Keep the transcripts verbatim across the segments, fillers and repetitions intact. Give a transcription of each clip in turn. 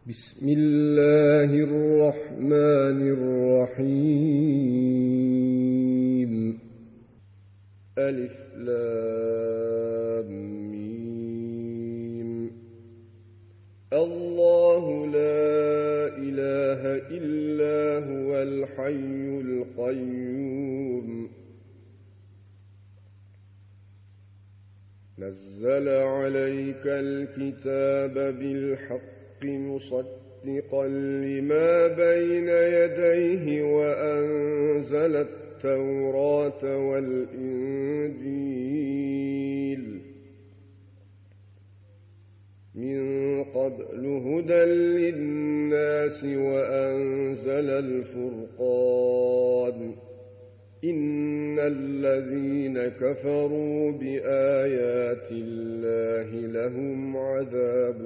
بسم الله الرحمن الرحيم. ألف لام ميم. الله لا إله إلا هو الحي القيوم نزل عليك الكتاب بالحق مصدقا لما بين يديه وأنزل التوراة والإنجيل من قبل هدى للناس وأنزل الفرقان إن الذين كفروا بآيات الله لهم عذاب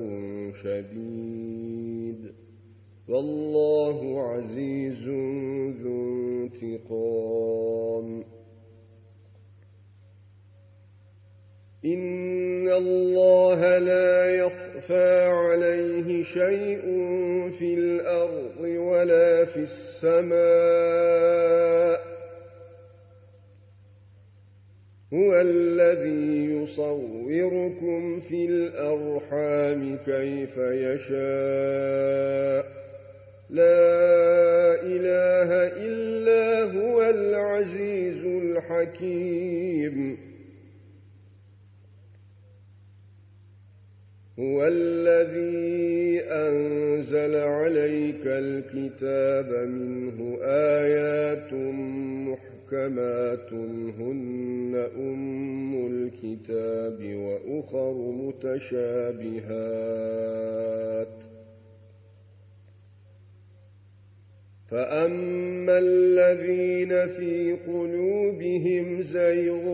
شديد والله عزيز ذو انتقام. إن الله لا يخفى عليه شيء في الأرض ولا في السماء هو الذي يصوركم في الأرحام كيف يشاء لا إله إلا هو العزيز الحكيم. هو الذي أنزل عليك الكتاب منه آيات محكمات هن أم الكتاب وأخر متشابهات فأما الذين في قلوبهم زيغ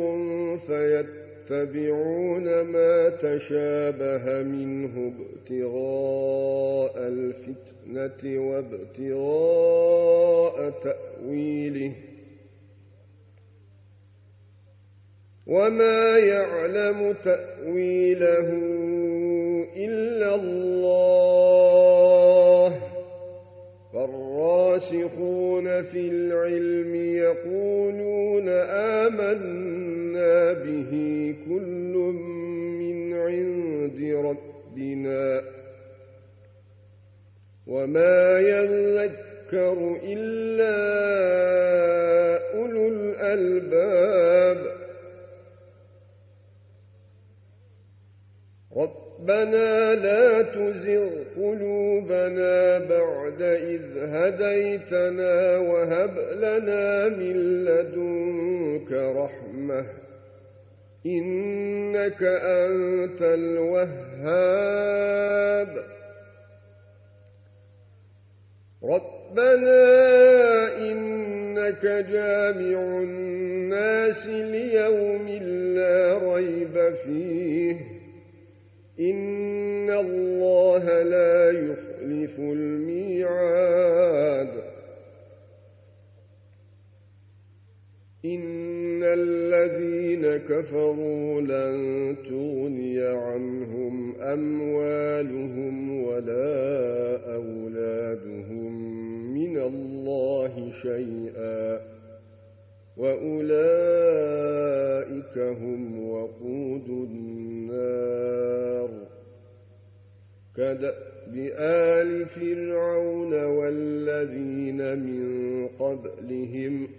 فيتبعون ما تشابه منه ابتغاء الفتنة وابتغاء تأويله وما يعلم تأويله إلا الله فالراسخون في العلم يقولون آمنا به كل من عند ربنا وما يذكر إلا أولو الألباب. ربنا لا تزغ قلوبنا بعد إذ هديتنا وهب لنا من لدنك رحمة إنك أنت الوهاب. ربنا إنك جامع الناس ليوم لا ريب فيه إن الله لا يخلف الميعاد. إن الذين كفروا لن تغني عنهم أموالهم ولا أولادهم من الله شيئا وأولئك هم وقود النار. كدأب آل فرعون والذين من قبلهم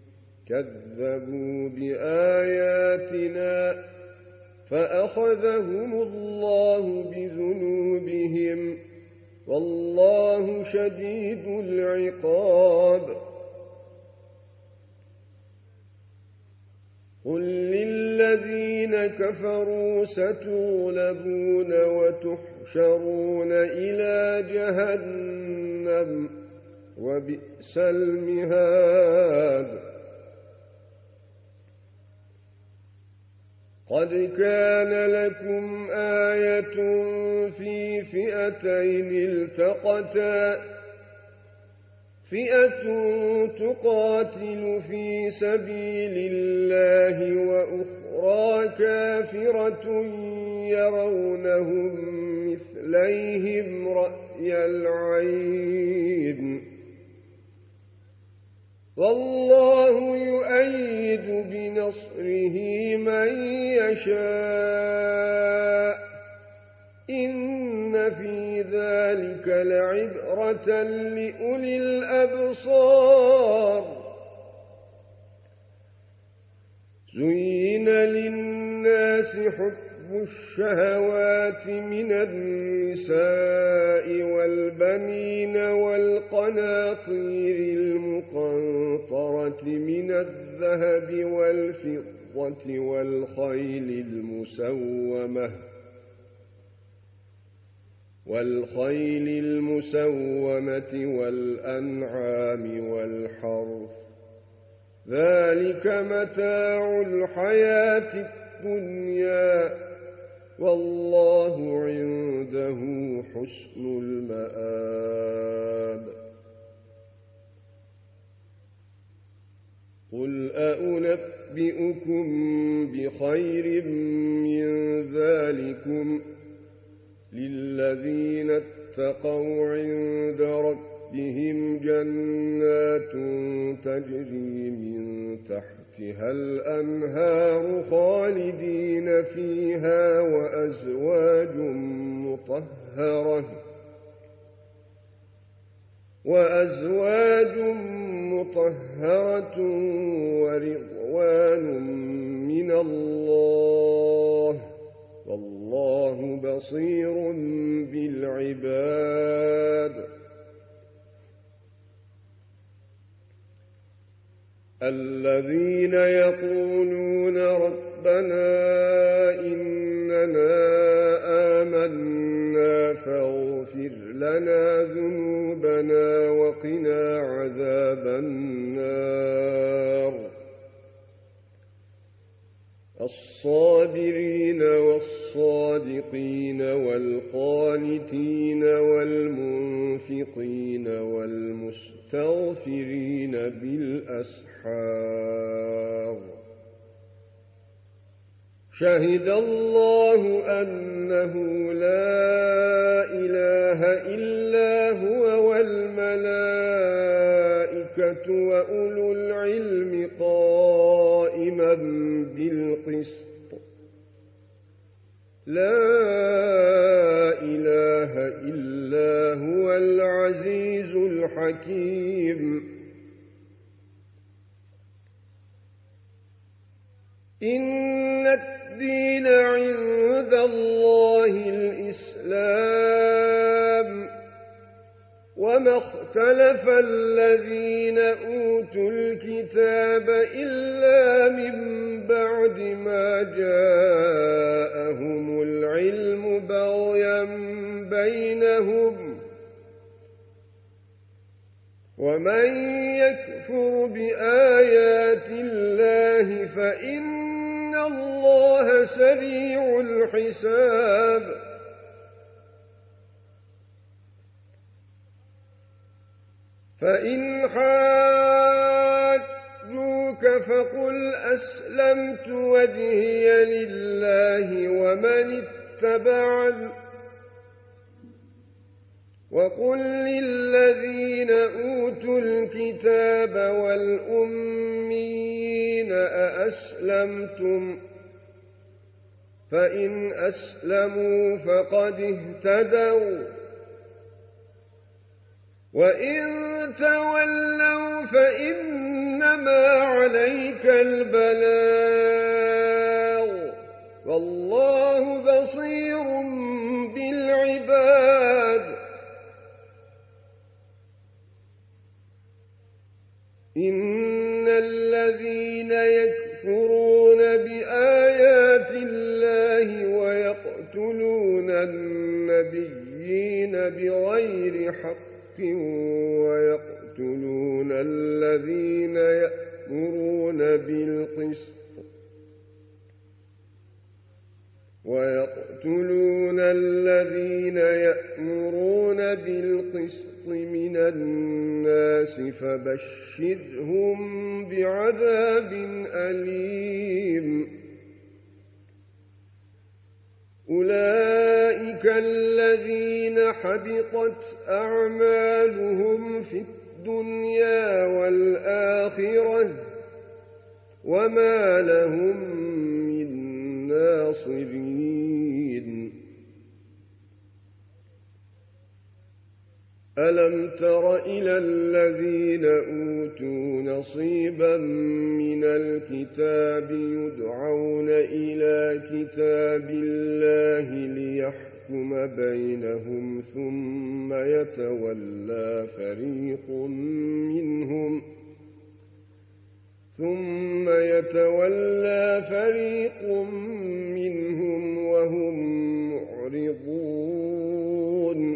كذبوا بآياتنا فأخذهم الله بذنوبهم والله شديد العقاب. قل للذين كفروا ستغلبون وتحشرون إلى جهنم وبئس المهاد. قد كان لكم آية في فئتين التقتا فئة تقاتل في سبيل الله وأخرى كافرة يرونهم مثليهم رأي العين والله يؤيد بنصره من يشاء إن في ذلك لعبرة لأولي الأبصار زين للناس حب الشهوات من النساء والبنين والقناطير المقنطرة من الذهب والفضة والخيل المسومة والخيل المسومة والأنعام والحرث ذلك متاع الحياة الدنيا والله عنده حسن المآب قل أأنبئكم بخير من ذلكم للذين اتقوا عند ربهم جنات تجري من تحتها الأنهار خالدين فيها وأزواج مطهرة وأزواج مطهرة ورضوان من الله والله بصير بالعباد الذين يقولون ربنا إننا آمنا فاغفر لنا ذنوبنا وقنا عذاب النار الصابرين والصادقين والقانتين والمنفقين والمستغفرين بالأسحار شهد الله أنه لا إله إلا هو والملائكة وأولو العلم قائما بالقسط لا إله إلا هو العزيز الحكيم إن الدين عند الله الإسلام وما اختلف الذين أوتوا الكتاب إلا من بعد ما جاءهم العلم بغيا بينهم ومن يكفر بآيات الله فإن الله سريع الحساب فإن حاجوك فقل أسلمت وجهي لله ومن اتبعني وقل للذين أوتوا الكتاب والأميين أأسلمتم فإن أسلموا فقد اهتدوا وإن تولوا فإنما عليك البلاغ والله بصير بالعباد إن الذين يكفرون بآيات الله ويقتلون النبيين بغير حق ويقتلون الذين يأمرون بالقسط ويقتلون الذين يأمرون بالقسط من الناس فبشرهم بعذاب أليم أولئك الذين حبطت أعمالهم في الدنيا والآخرة وما لهم من ناصرين ألم تر إلى الذين أوتوا نصيبا من الكتاب يدعون إلى كتاب الله ليحكم بينهم ثم يتولى فريق منهم ثم يتولى فريق منهم وهم معرضون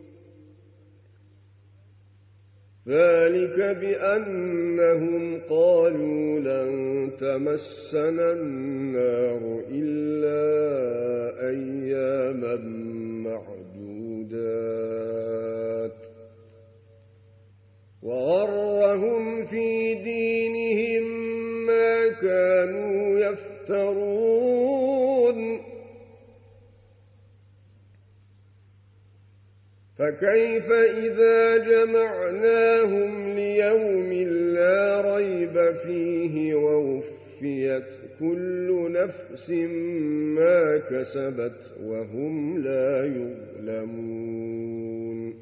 ذلك بأنهم قالوا لن تمسنا النار إلا أياما معدودات وغرهم في دينهم ما كانوا يفترون فكيف إذا جمعناهم ليوم لا ريب فيه ووفيت كل نفس ما كسبت وهم لا يظلمون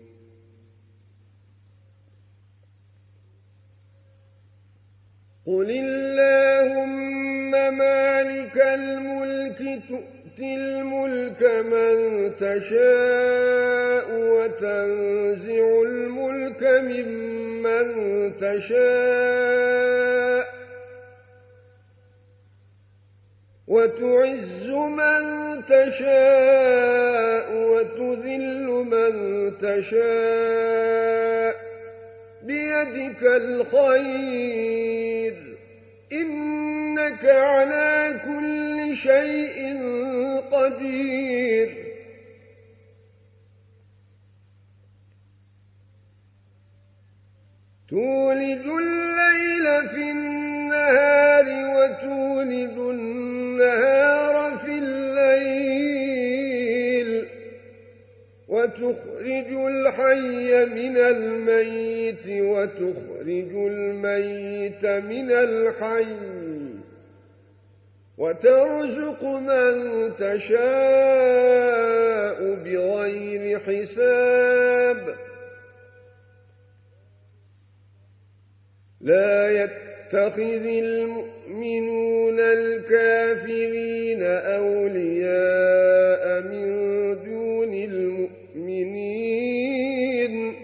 قل اللهم مالك الملك تؤتي الملك من تشاء وتنزع الملك ممن تشاء وتعز من تشاء وتذل من تشاء بيدك الخير إنك على كل شيء قدير تولج الليل في النهار وتولج النهار في الليل وتخرج الحي من الميت وتخرج الميت من الحي وترزق من تشاء بغير حساب لا يتخذ المؤمنون الكافرين أولياء من دون المؤمنين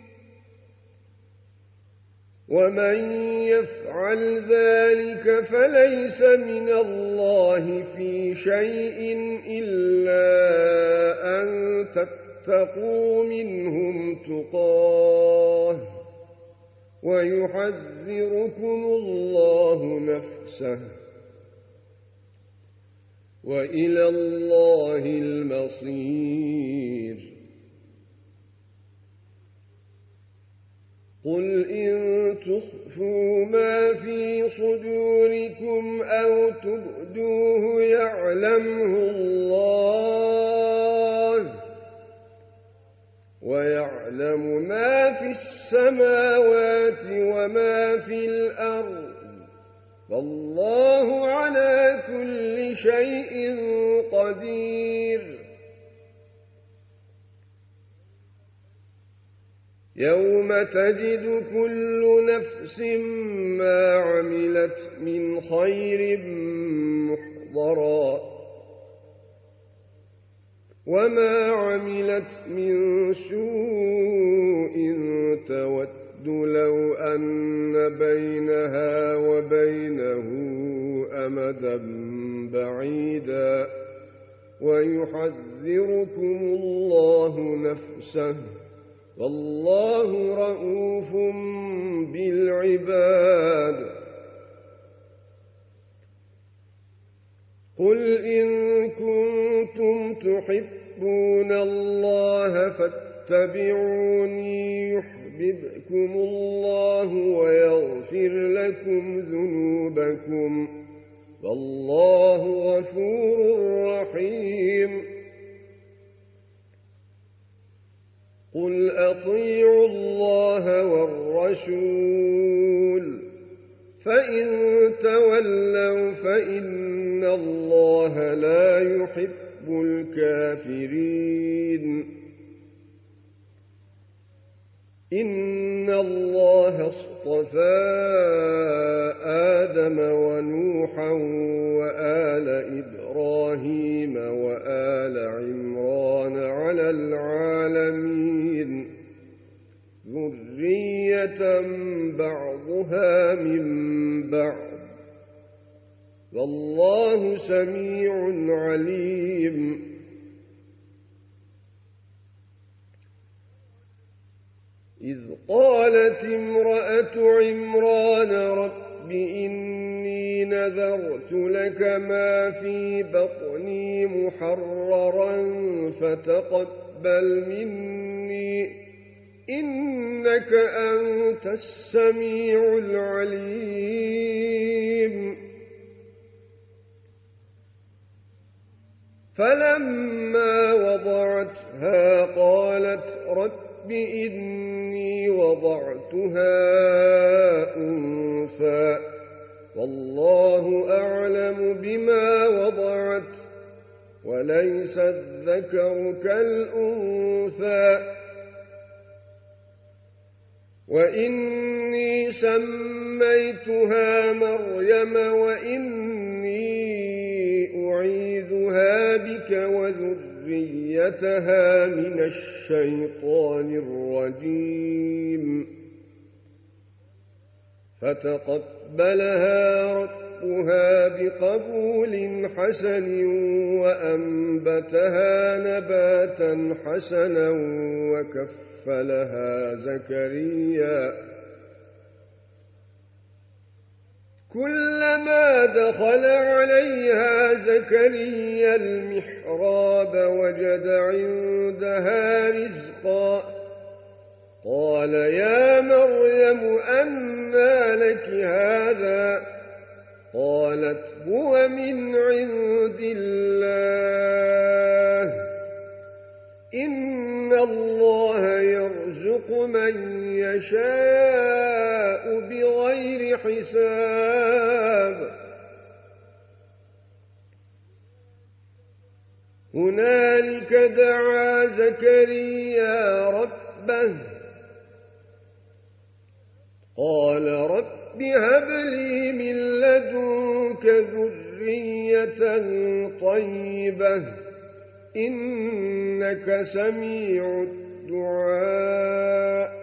ومن يفعل ذلك فليس من الله في شيء إلا أن تتقوا منهم تقاه ويحذركم الله نفسه وإلى الله المصير قل إن تخفوا ما في صدوركم أو تبدوه يعلمه الله ويعلم ما في السماوات وما في الأرض والله على كل شيء قدير يوم تجد كل نفس ما عملت من خير محضرا وما عملت من سوء تود لو أن بينها وبينه أمدا بعيدا ويحذركم الله نفسه والله رءوف بالعباد قل إن كنتم تحبون الله فاتقوا فاتبعوني يحببكم الله ويغفر لكم ذنوبكم والله غفور رحيم قل أطيعوا الله والرسول فإن تولوا فإن الله لا يحب الكافرين إن الله اصطفى آدم ونوحا وآل إبراهيم وآل عمران على العالمين ذرية بعضها من بعض والله سميع عليم إذ قالت امرأة عمران رب إني نذرت لك ما في بطني محررا فتقبل مني إنك أنت السميع العليم فلما وضعتها قالت رب إني وضعتها أنثى والله أعلم بما وضعت وليس الذكر كالأنثى وإني سميتها مريم وإني أعيذها بك وذريتها من الشيطان الرجيم فتقبلها ربها بقبول حسن وأنبتها نباتا حسنا وكفلها زكريا كلما دخل عليها زكريا المحراب وجد عندها رزقا قال يا مريم أنى لك هذا قالت هو من عند الله إن الله يرزق من يشاء بغير حساب هنالك دعا زكريا ربه قال رب هب لي من لدنك ذرية طيبة إنك سميع الدعاء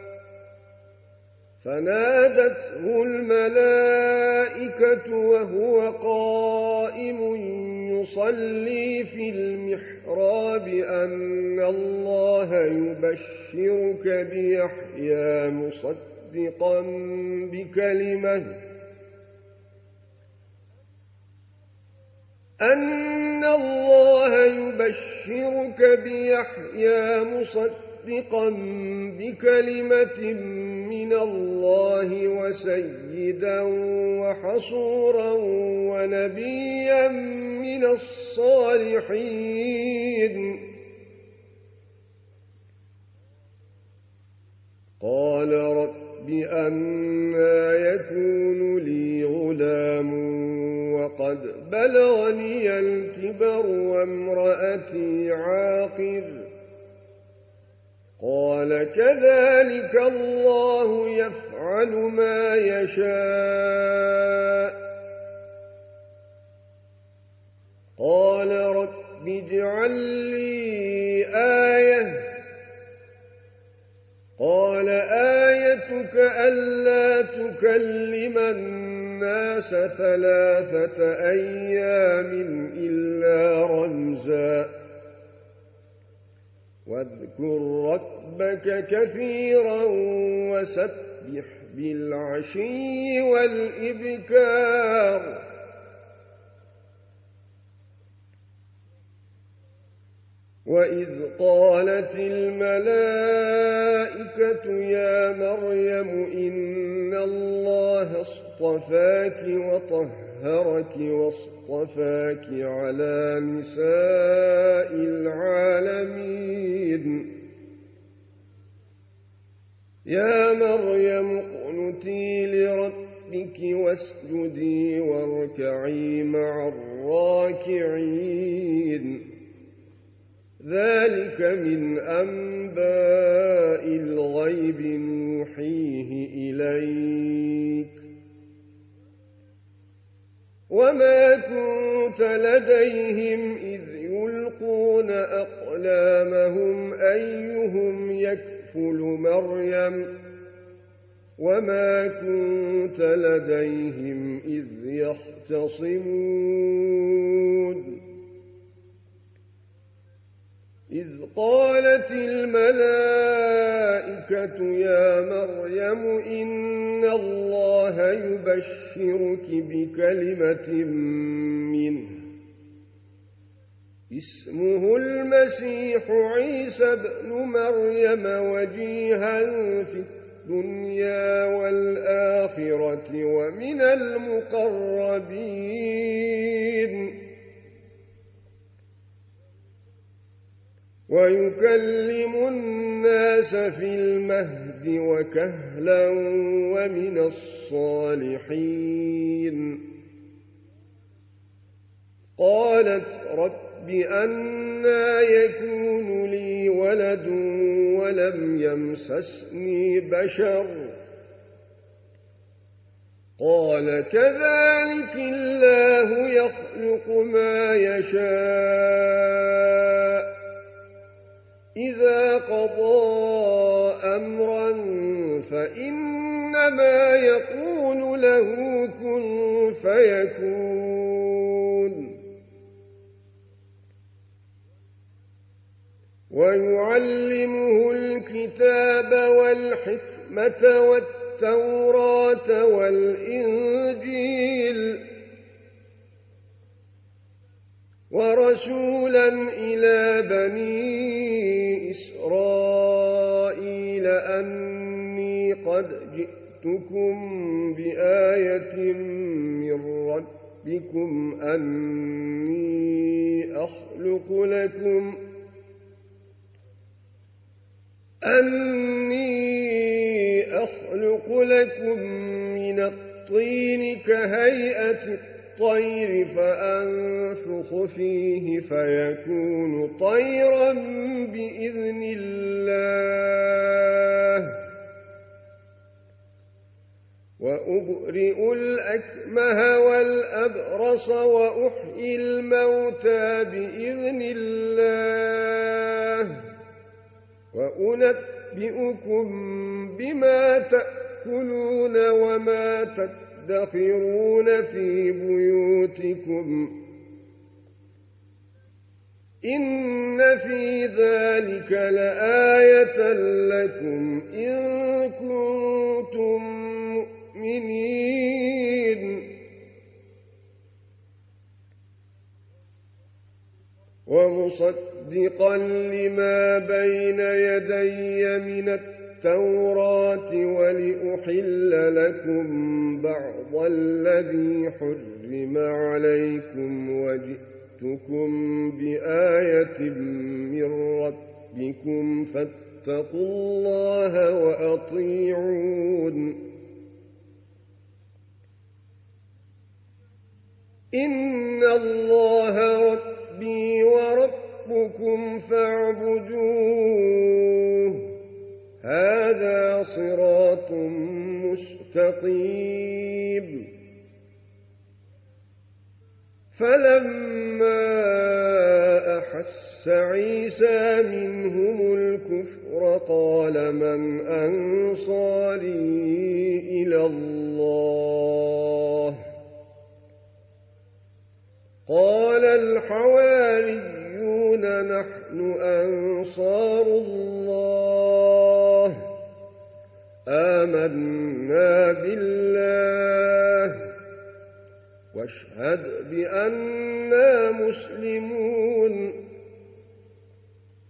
فنادته الملائكة وهو قائم يصلي في المحراب أن الله يبشرك بيحيى مصدقا بكلمة أن الله يبشرك بيحيى مصدقا بكلمة من الله وسيدا وحصورا ونبيا من الصالحين قال رب أنى يكون لي غلام وقد بلغني الكبر وامرأتي عاقر قال كذلك الله يفعل ما يشاء قال رب اجعل لي آية قال آيتك ألا تكلم الناس ثلاثة أيام إلا رمزا واذكر ربك كثيرا وسبح بالعشي والإبكار وإذ قالت الملائكة يا مريم إن الله اصطفاك وطهرك واصطفاك على نساء العالمين يا مريم اقنتي لربك واسجدي واركعي مع الراكعين ذلك من أنباء الغيب نوحيه إليك وما كنت لديهم إذ يلقون أقلامهم أيهم يكفل مريم وما كنت لديهم إذ يختصمون إذ قالت الملائكة يا مريم إن الله يبشرك بكلمة منه اسمه المسيح عيسى ابن مريم وجيها في الدنيا والآخرة ومن المقربين ويكلم الناس في المهد وكهلا ومن الصالحين قالت رب أنى يكون لي ولد ولم يمسسني بشر قال كذلك الله يخلق ما يشاء إذا قضى أمرا فإنما يقول له كن فيكون ويعلمه الكتاب والحكمة والتوراة والإنجيل ورسولا إلى بني إسرائيل أني قد جئتكم بآية من ربكم أني أخلق لكم أني أخلق لكم من الطين كهيئة الطير فأنفخ فيه فيكون طيرا بإذن الله وأبرئ الأكمه والأبرص وأحيي الموتى بإذن الله وأنبئكم بما تأكلون وما تدخرون في بيوتكم إن في ذلك لآية لكم إن كنتم مؤمنين ومصدقا لما بين يدي من التوراة ولأحل لكم بعض الذي حرم عليكم وجئتكم بآية من ربكم فاتقوا الله وأطيعون إن الله ربي وربكم فاعبدوه هذا صراط مستقيم فلما أحس عيسى منهم الكفر قال من أنصاري إلى الله قال الحواريون نحن أنصار الله آمنا بالله واشهد بأننا مسلمون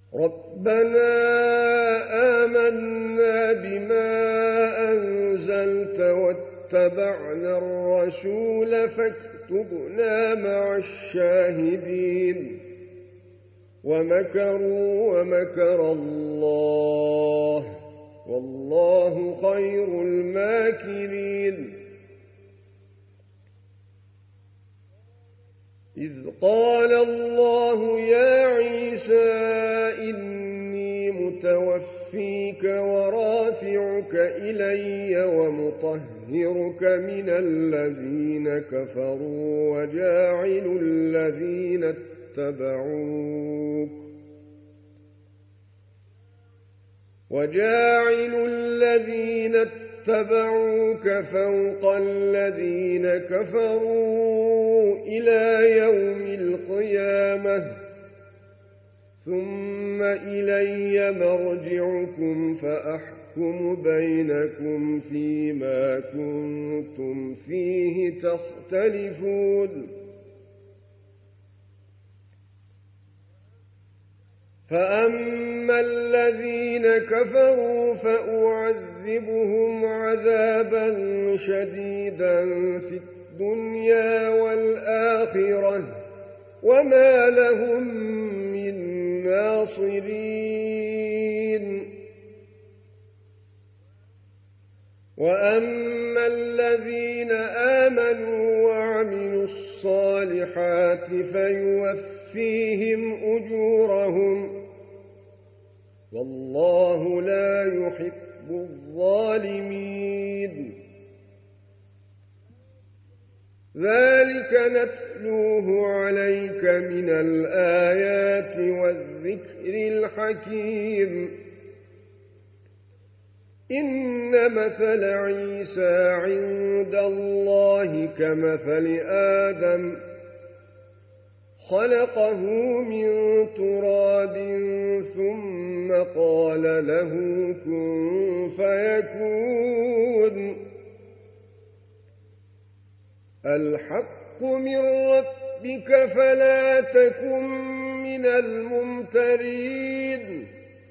رَبَّنَا آمَنَّا بِمَا أَنزَلْتَ وَاتَّبَعْنَا الرَّسُولَ فَاكْتُبْنَا مَعَ الشَّاهِدِينَ وَمَكَرُوا وَمَكَرَ اللَّهُ وَاللَّهُ خَيْرُ الْمَاكِرِينَ إِذْ قَالَ اللَّهُ يَا عِيسَى إِنِّي مُتَوَفِّيكَ وَرَافِعُكَ إِلَيَّ وَمُطَهِّرُكَ مِنَ الَّذِينَ كَفَرُوا وَجَاعِلُ الَّذِينَ اتَّبَعُوكَ وَجَاعِلُ الَّذِينَ اتَّبَعُوكَ فَوْقَ الَّذِينَ كَفَرُوا إِلَى يَوْمِ الْقِيَامَةِ ثُمَّ إِلَيَّ مَرْجِعُكُمْ فَأَحْكُمُ بَيْنَكُمْ فِيمَا كُنتُمْ فِيهِ تَخْتَلِفُونَ فَأَمَّا الَّذِينَ كَفَرُوا فَأُعَذِّبُهُمْ عَذَابًا شَدِيدًا فِي الدُّنْيَا وَالْآخِرَةِ وَمَا لَهُم مِّن نَّاصِرِينَ وَأَمَّا الَّذِينَ آمَنُوا وَعَمِلُوا الصَّالِحَاتِ فَيُوَفِّيهِمْ أُجُورَهُمْ وَاللَّهُ لَا يُحِبُّ الظَّالِمِينَ ذَلِكَ نَتْلُوهُ عَلَيْكَ مِنَ الْآيَاتِ وَالذِّكْرِ الْحَكِيمِ إِنَّ مَثَلَ عِيسَى عِندَ اللَّهِ كَمَثَلِ آدَمَ خَلَقَهُ مِن تُرَابٍ ثُمَّ قَالَ لَهُ كُن فَيَكُونُ الْحَقُّ مِن رَّبِّكَ فَلَا تَكُن مِّنَ الْمُمْتَرِينَ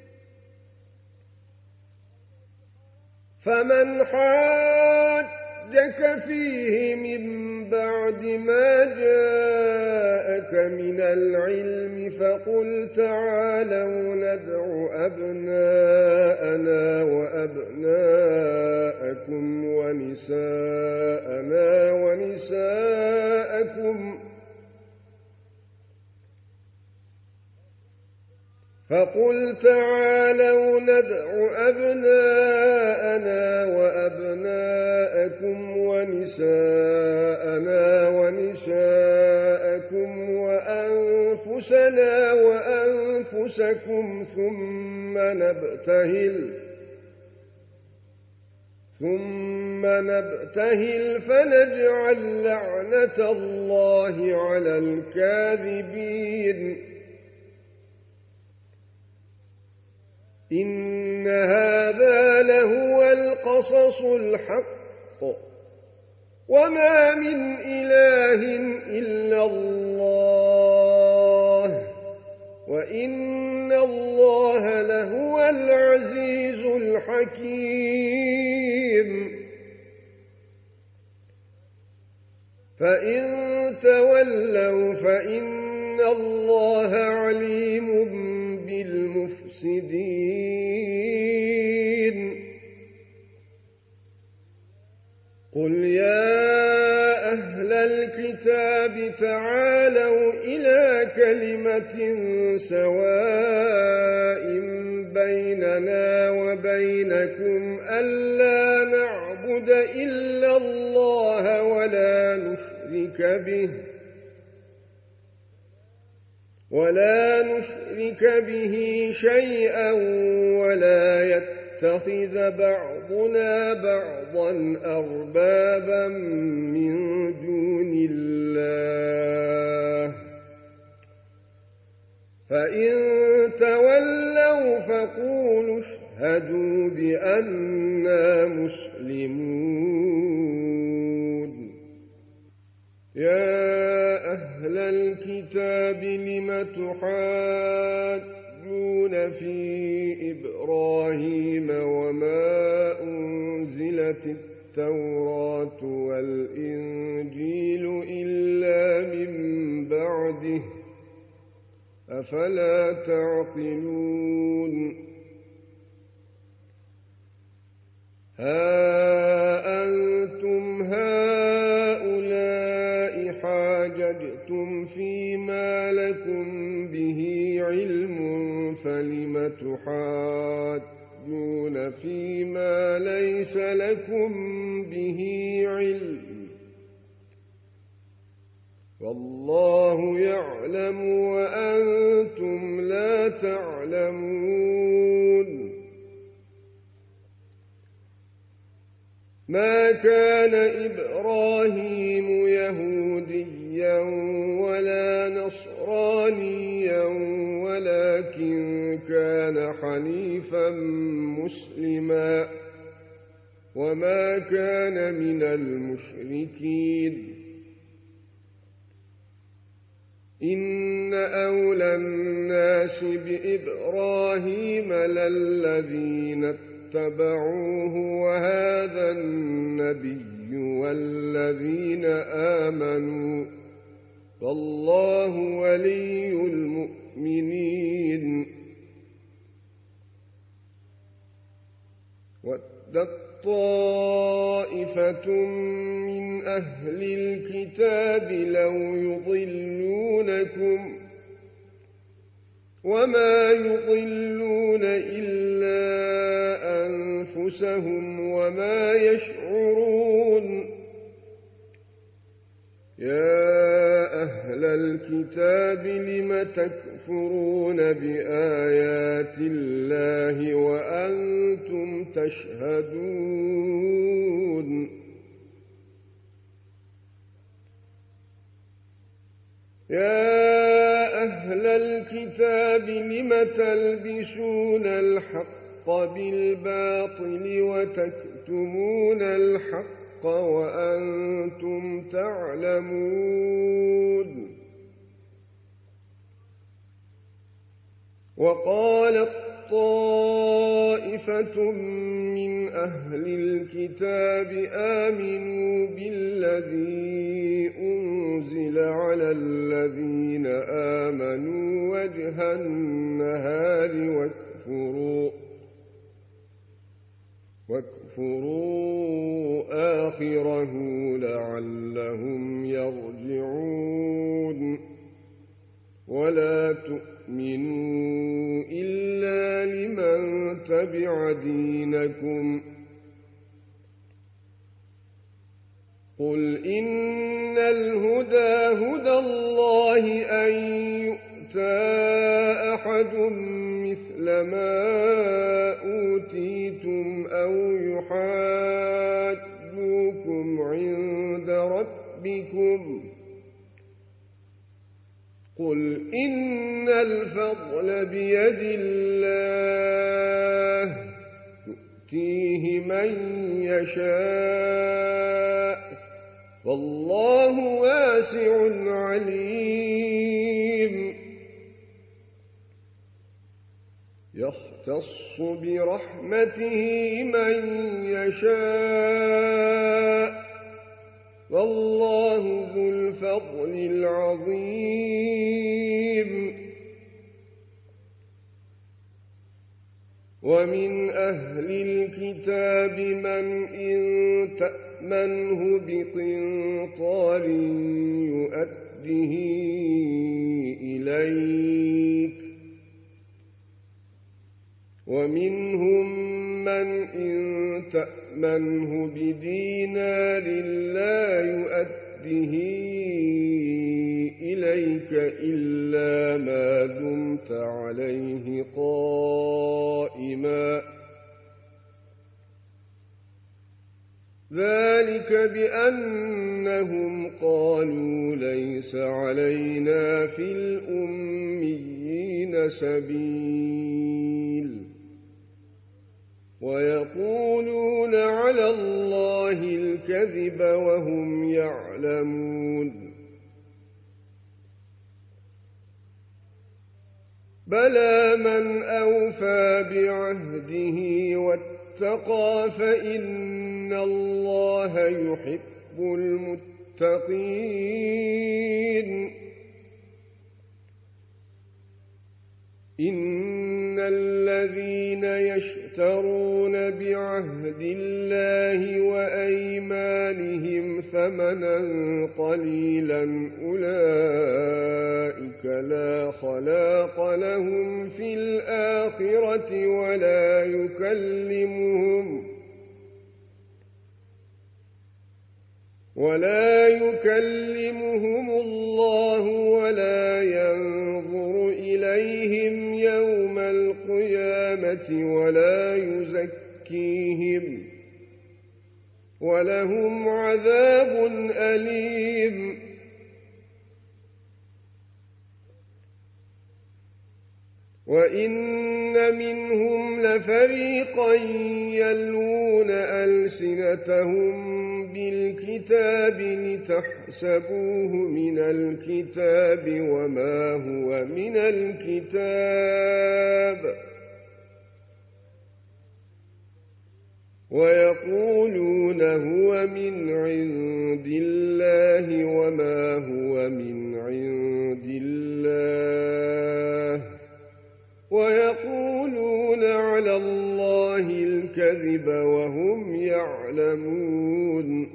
فَمَنْ حَاجَّكَ فِيهِ مِن بَعْدِ مَا جَاءَكَ مِنَ الْعِلْمِ فَقُلْ تَعَالَوْا نَدْعُ أَبْنَاءَنَا وَأَبْنَاءَكُمْ وَنِسَاءَنَا وَنِسَاءَكُمْ فَقُلْ تَعَالَوْا نَدْعُ أَبْنَاءَنَا وَأَبْنَاءَكُمْ وَنِسَاءَنَا وَنِسَاءَكُمْ وَأَنفُسَنَا وَأَنفُسَكُمْ ثُمَّ نَبْتَهِلْ ثُمَّ نَبْتَهِلْ فَنَجْعَلْ لَعْنَةَ اللَّهِ عَلَى الْكَاذِبِينَ إِنَّ هَذَا لَهُوَ الْقَصَصُ الْحَقُّ وَمَا مِنْ إِلَٰهٍ إِلَّا اللَّهُ وَإِنَّ اللَّهَ لَهُوَ الْعَزِيزُ الْحَكِيمُ فَإِن تَوَلَّوْا فَإِنَّ اللَّهَ عَلِيمٌ بِالْمُفْسِدِينَ قُلْ يَا أَهْلَ الْكِتَابِ تَعَالَوْا إِلَى كَلِمَةٍ سَوَاءٍ بَيْنَنَا وَبَيْنَكُمْ أَلَّا نَعْبُدَ إِلَّا اللَّهَ وَلَا نُشْرِكَ بِهِ وَلَا نُشْرِكَ بِهِ شَيْئًا وَلَا يَتَّخِذَ بَعْضُنَا بَعْضًا أَرْبَابًا مِّن دُونِ اللَّهِ فَإِن تَوَلَّوْا فَقُولُوا اشْهَدُوا بِأَنَّا مُسْلِمُونَ يَا أَهْلَ الْكِتَابِ لِمَ تُحَاجُّونَ يختلفون في إبراهيم وما أنزلت التوراة والإنجيل إلا من بعده أفلا تعقلون ها أنتم هؤلاء حاججتم فيما لكم به علم فلم تحاجون فيما ليس لكم به علم والله يعلم وأنتم لا تعلمون ما كان إبراهيم يهوديا ولا نصرانيا ولكن كان حنيفا مسلما وما كان من المشركين إن أولى الناس بإبراهيم للذين اتبعوه وهذا النبي والذين آمنوا والله ولي المؤمنين ودت طائفة من أهل الكتاب لو يضلونكم وما يضلون إلا أنفسهم وما يشعرون يا أهل الكتاب لم تكفرون بآيات الله وأنتم تشهدون يا أهل الكتاب لم تلبسون الحق بالباطل وتكتمون الحق وأنتم تعلمون وقالت طائفة من أهل الكتاب آمنوا بالذي أنزل على الذين آمنوا وجه النهار واكفروا واكفروا آخره لعلهم يرجعون ولا تؤمنوا إلا لمن تبع دينكم قل إن الهدى هدى الله أن يؤتى أحد مثل ما أوتيتم أو يحاجوكم عند ربكم قل إن الفضل بيد الله يؤتيه من يشاء والله واسع عليم يختص برحمته من يشاء والله ذو الفضل العظيم ومن أهل الكتاب من إن تأمنه بقنطار يؤده إليك ومنهم من إن تأمنه بدينار لا يؤده إليك إلا ما دمت عليه قائما ذلك بأنهم قالوا ليس علينا في الأميين سبيل ويقولون على الله الكذب وهم يعلمون بلى من أوفى بعهده واتقى فإن الله يحب المتقين إن الذين يشترون بعهد الله وأيمانهم ثمنا قليلا أولئك لا خلاق لهم في الآخرة ولا يكلمهم ولا يكلمهم الله ولا ينظر إليهم يوم القيامة ولا يزكيهم ولهم عذاب أليم وإن منهم لفريقا يلوون ألسنتهم بالكتاب لتحسبوه من الكتاب وما هو من الكتاب ويقولون هو من عند الله وما هو من عند الله ويقولون على الله الكذب وهم يعلمون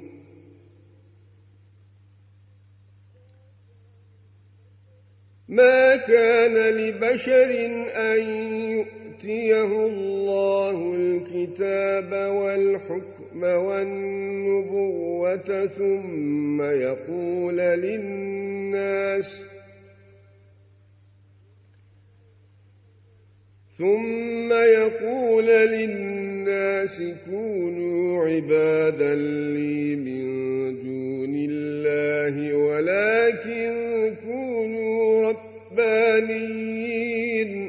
ما كان لبشر أن يؤتيه الله الكتاب والحكم والنبوة ثم يقول للناس ثم يقول للناس كونوا عبادا لي من دون الله ولكن كونوا ربانيين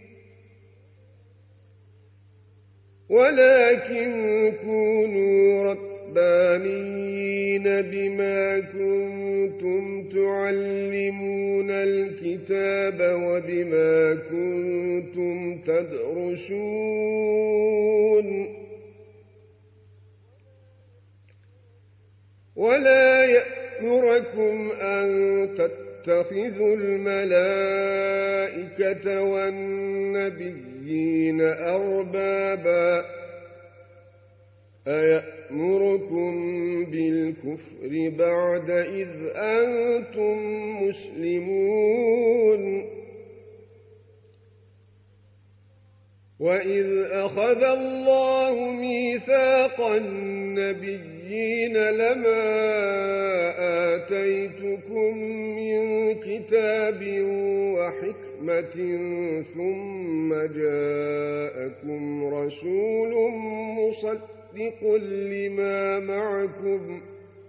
ولكن كونوا ربانيين بما كنتم تعلمون الكتاب وبما كنتم تدرسون ولا يأمركم أن تتخذوا الملائكة والنبيين أربابا أيأمركم بالكفر بعد إذ أنتم مسلمون وإذ أخذ الله ميثاق النبيين لما آتيتكم من كتاب وحكمة ثم جاءكم رسول مصدق لما معكم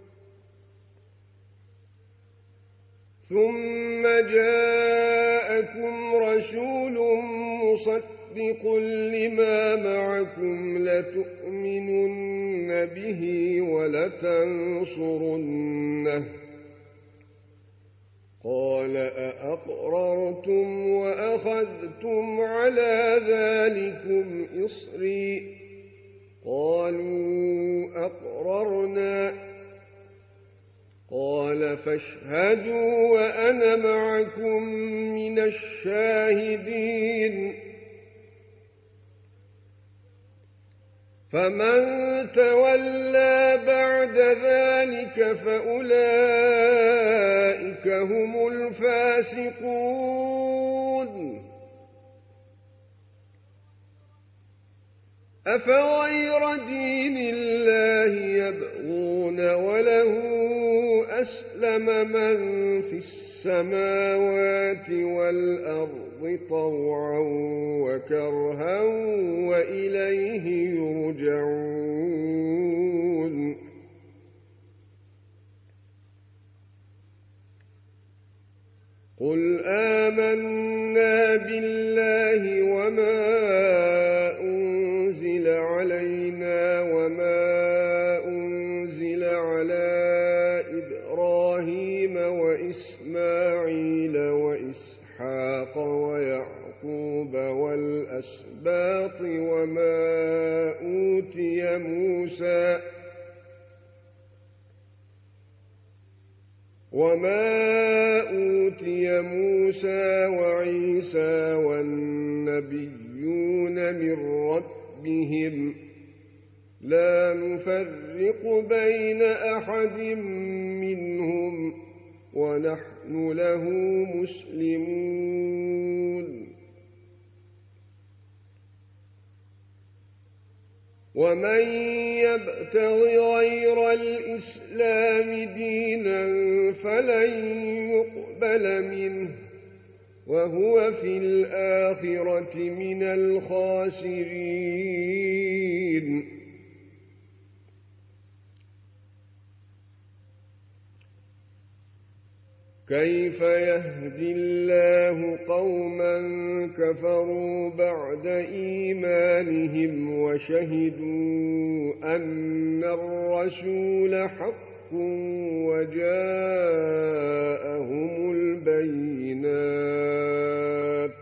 ثم جاءكم رسول مصدق لما معكم لتؤمنن به ولتنصرنه قال أأقررتم وأخذتم على ذلكم إصري قالوا أقررنا قال فاشهدوا وأنا معكم من الشاهدين فمن تولى بعد ذلك فأولئك هم الفاسقون أفغير دين الله يبغون وله أسلم من في السماوات والأرض طوعا وكرها وإليه يرجعون قل آمنا بالله وما أنزل علينا وما أنزل على إبراهيم وإسماعيل وإسحاق ويعقوب الأسباط وما أوتي موسى وما أوتي موسى وعيسى والنبيون من ربهم لا نفرق بين أحد منهم ونحن له مسلمون ومن يبتغ غير الإسلام دينا فلن يقبل منه وهو في الآخرة من الخاسرين كيف يهدي الله قوما كفروا بعد إيمانهم وشهدوا أن الرسول حق وجاءهم البينات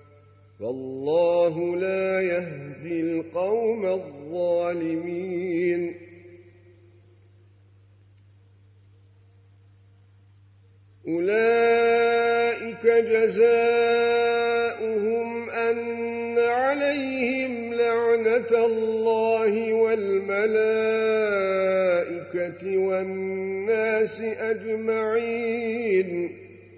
والله لا يهدي القوم الظالمين أولئك جزاؤهم أن عليهم لعنة الله والملائكة والناس أجمعين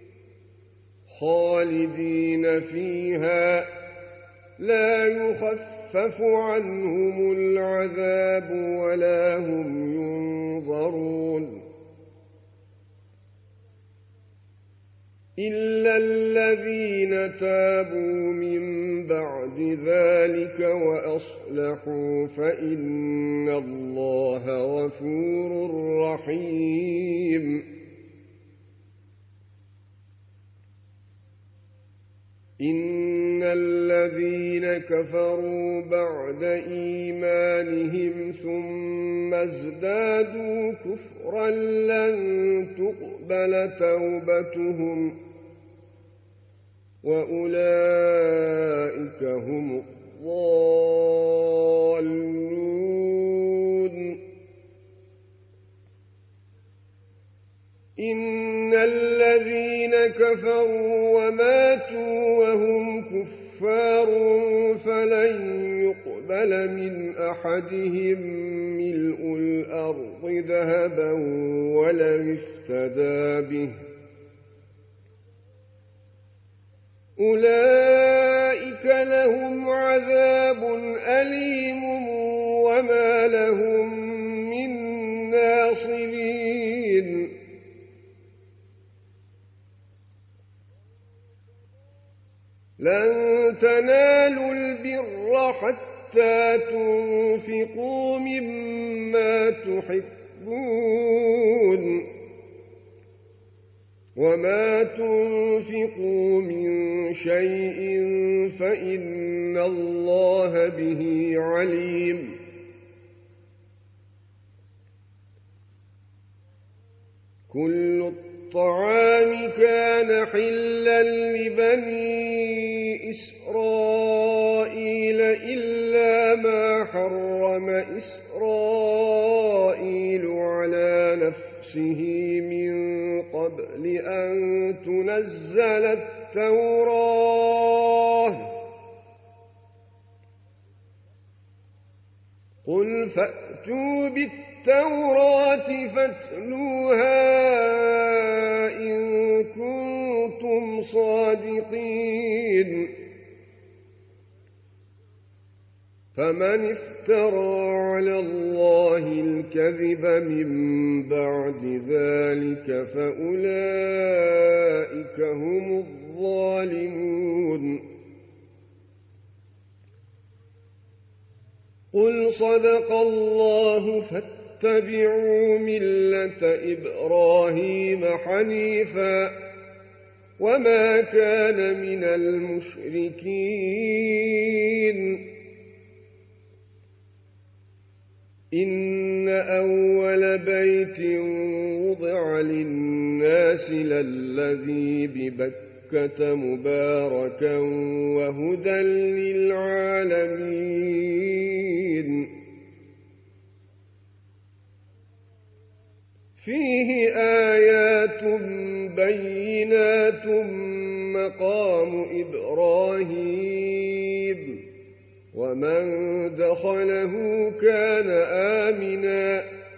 خالدين فيها لا يخفف عنهم العذاب ولا هم ينظرون إلا الذين تابوا من بعد ذلك وأصلحوا فإن الله غفور رحيم إن الذين كفروا بعد إيمانهم ثم ازدادوا كفرا لن تقبل توبتهم وأولئك هم الضالون إن الذين كفروا وماتوا وهم كفار فلن يقبل من أحدهم ملء الأرض ذهبا ولو افتدى به أولئك لهم عذاب أليم وما لهم من ناصرين لن تنالوا البر حتى تنفقوا مما تحبون وما تنفقوا من شيء فإن الله به عليم كل الطعام كان حلا لبني إسرائيل إلا ما حرم إسرائيل على نفسه من قبل أن تنزل التوراة قل فأتوا بالتوراة فاتلوها إن كنتم صادقين فمن افترى على الله الكذب من بعد ذلك فأولئك هم الظالمون قل صدق الله فاتبعوا ملة إبراهيم حنيفا وما كان من المشركين إن أول بيت وضع للناس للذي ببكة ببكة مباركا وهدى للعالمين فيه آيات بينات مقام إبراهيم ومن دخله كان آمنا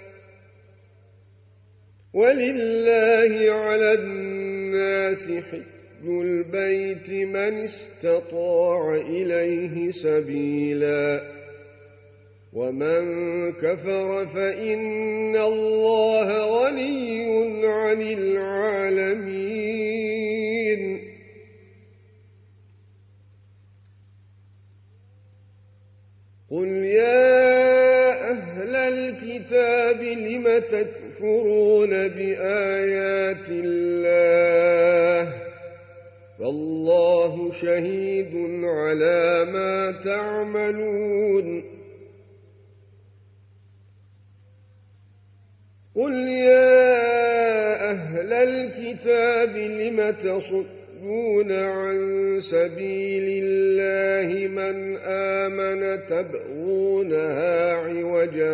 ولله على الناس حج البيت من استطاع إليه سبيلا ومن كفر فإن الله غني عن العالمين قل يا أهل الكتاب لم تكفرون بآيات الله فالله شهيد على ما تعملون قل يا أهل الكتاب لم تصدون عن سبيل الله من آمن تبغونها عوجا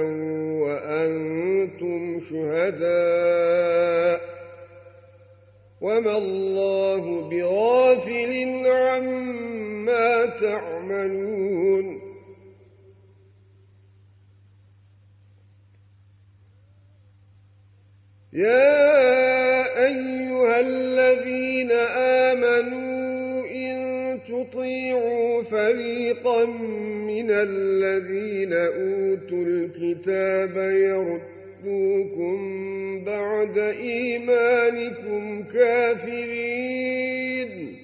وأنتم شهداء وما الله بغافل عما تعملون يا أيها الذين آمنوا إن تطيعوا فريقا من الذين أوتوا الكتاب يردوكم بعد إيمانكم كافرين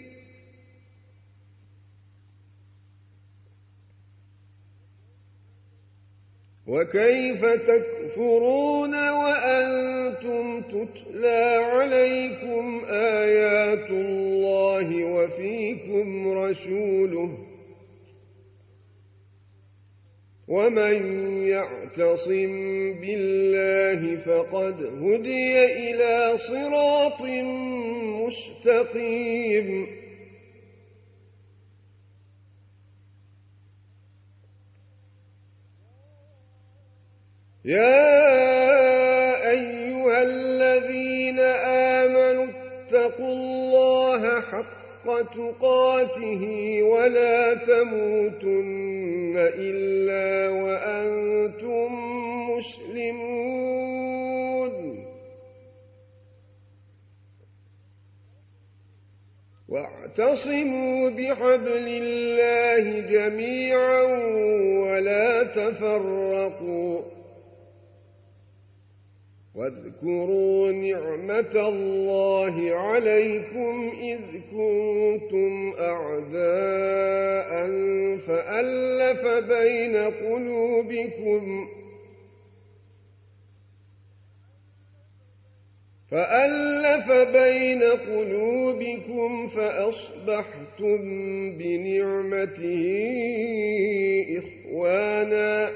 وكيف تكفرون وأنتم تتلى عليكم آيات الله وفيكم رسوله ومن يعتصم بالله فقد هدي إلى صراط مستقيم يا أيها الذين آمنوا اتقوا الله حق تقاته ولا تموتن إلا وأنتم مسلمون واعتصموا بحبل الله جميعا ولا تفرقوا واذكروا نعمة الله عليكم إذ كنتم أعداء فألف بين قلوبكم فألف بين قلوبكم فأصبحتم بنعمته إخوانا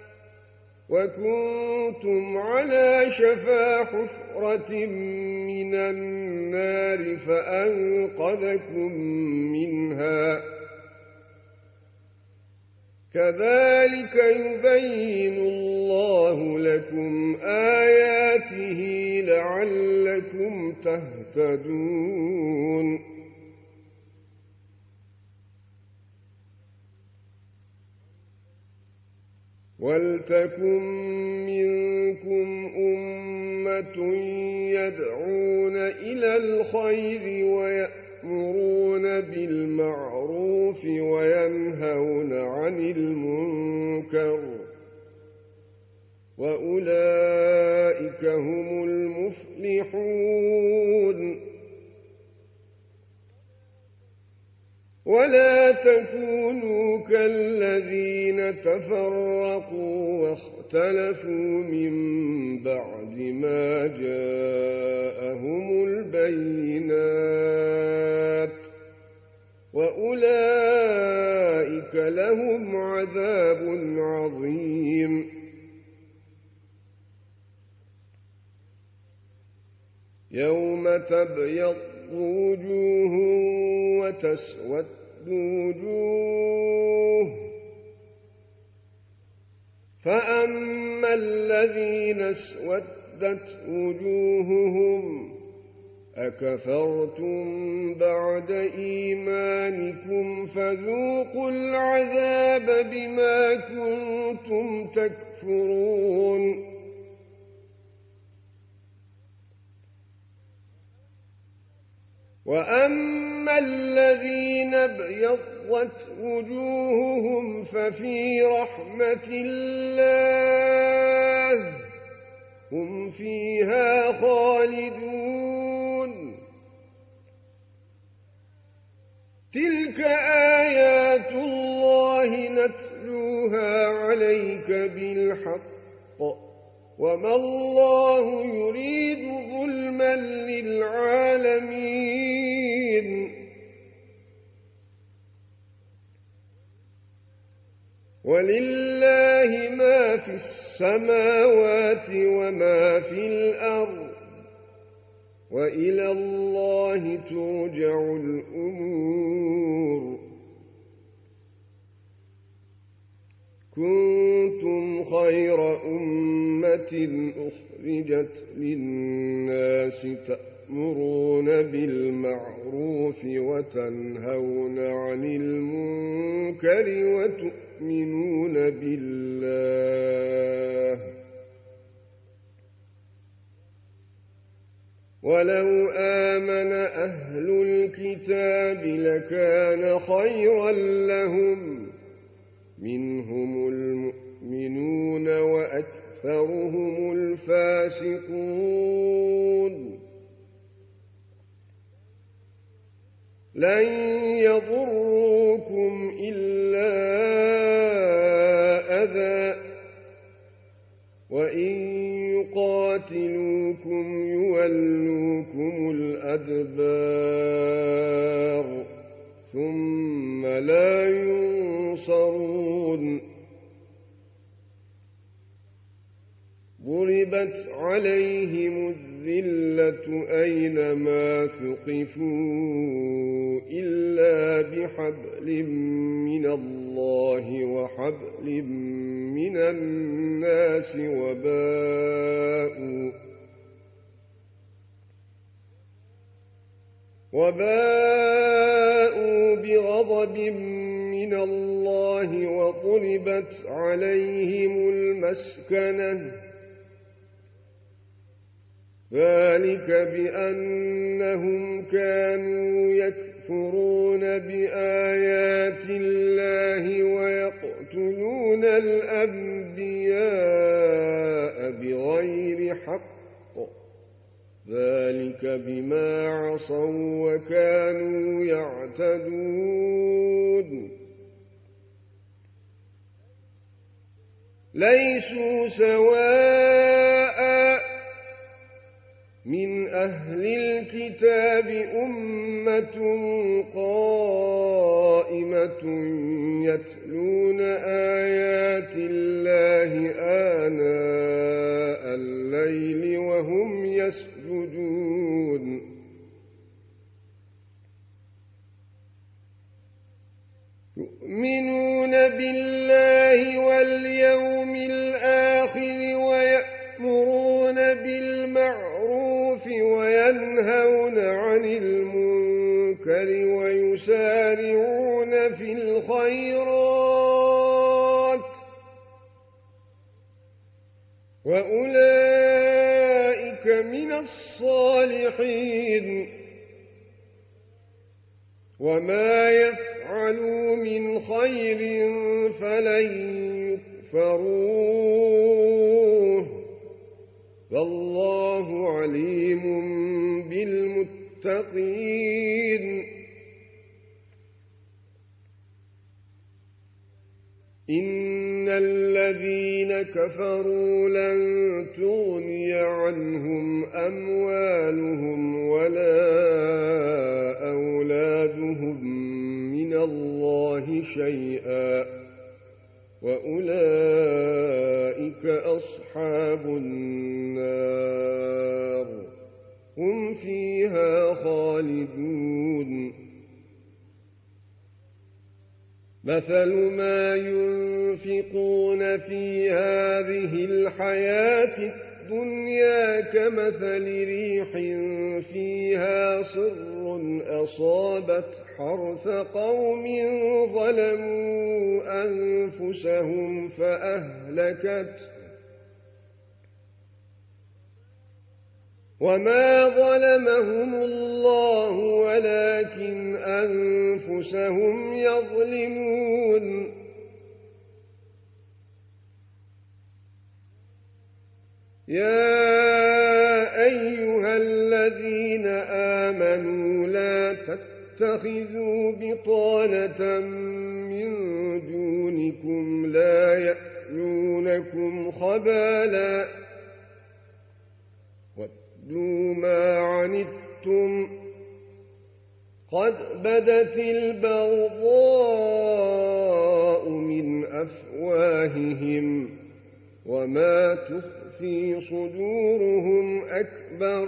وكنتم على شفا حفرة من النار فأنقذكم منها كذلك يبين الله لكم آياته لعلكم تهتدون ولتكن منكم أمة يدعون إلى الخير ويأمرون بالمعروف وينهون عن المنكر وأولئك هم المفلحون ولا تكونوا كالذين تفرقوا واختلفوا من بعد ما جاءهم البينات وأولئك لهم عذاب عظيم يوم تبيض وجوه وتسود وجوه فأما الذين اسودت وجوههم أكفرتم بعد إيمانكم فذوقوا العذاب بما كنتم تكفرون وأما الذين ابيضت وجوههم ففي رحمة الله هم فيها خالدون تلك آيات الله نتلوها عليك بالحق وما الله يريد ظلما للعالمين ولله ما في السماوات وما في الأرض وإلى الله ترجع الأمور كنتم خير أمة أخرجت للناس تأمرون بالمعروف وتنهون عن المنكر وتؤمنون بالله ولو آمن أهل الكتاب لكان خيرا لهم منهم المؤمنون وأكثرهم الفاسقون لن يضروكم إلا أذى وإن يقاتلوكم يولوكم الأدبار ثم لا ينصرون ضربت عليهم الذلة أينما ثقفوا إلا بحبل من الله وحبل من الناس وباءوا وباءوا بغضب من الله وضربت عليهم المسكنة ذلك بأنهم كانوا يكفرون بآيات الله ويقتلون الأنبياء بغير حق ذلك بما عصوا وكانوا يعتدون ليسوا سواء من أهل الكتاب أمة قائمة يتلون آيات الله آناء الليل وهم يسجدون يؤمنون بالله واليوم الآخر ويأمرون بالمعروف وينهون عن المنكر ويسارعون في الخيرات وأولئك من الصالحين وما يفعلوا من خير فلن يكفروه والله عليم بالمتقين إن الذين كفروا لن تغني عنهم أموالهم ولا أولادهم من الله شيئا وأولئك أصحاب النار هم فيها خالدون مثل ما ينفقون في هذه الحياة الدنيا كمثل ريح فيها صر أصابت حرث قوم ظلموا أنفسهم فأهلكت وما ظلمهم الله ولكن أنفسهم يظلمون يا أيها الذين آمنوا لا تتخذوا بطانة من دونكم لا يألونكم خبالا واتلوا ما عنتم قد بدت البغضاء من أفواههم وما تخفي صدورهم أكبر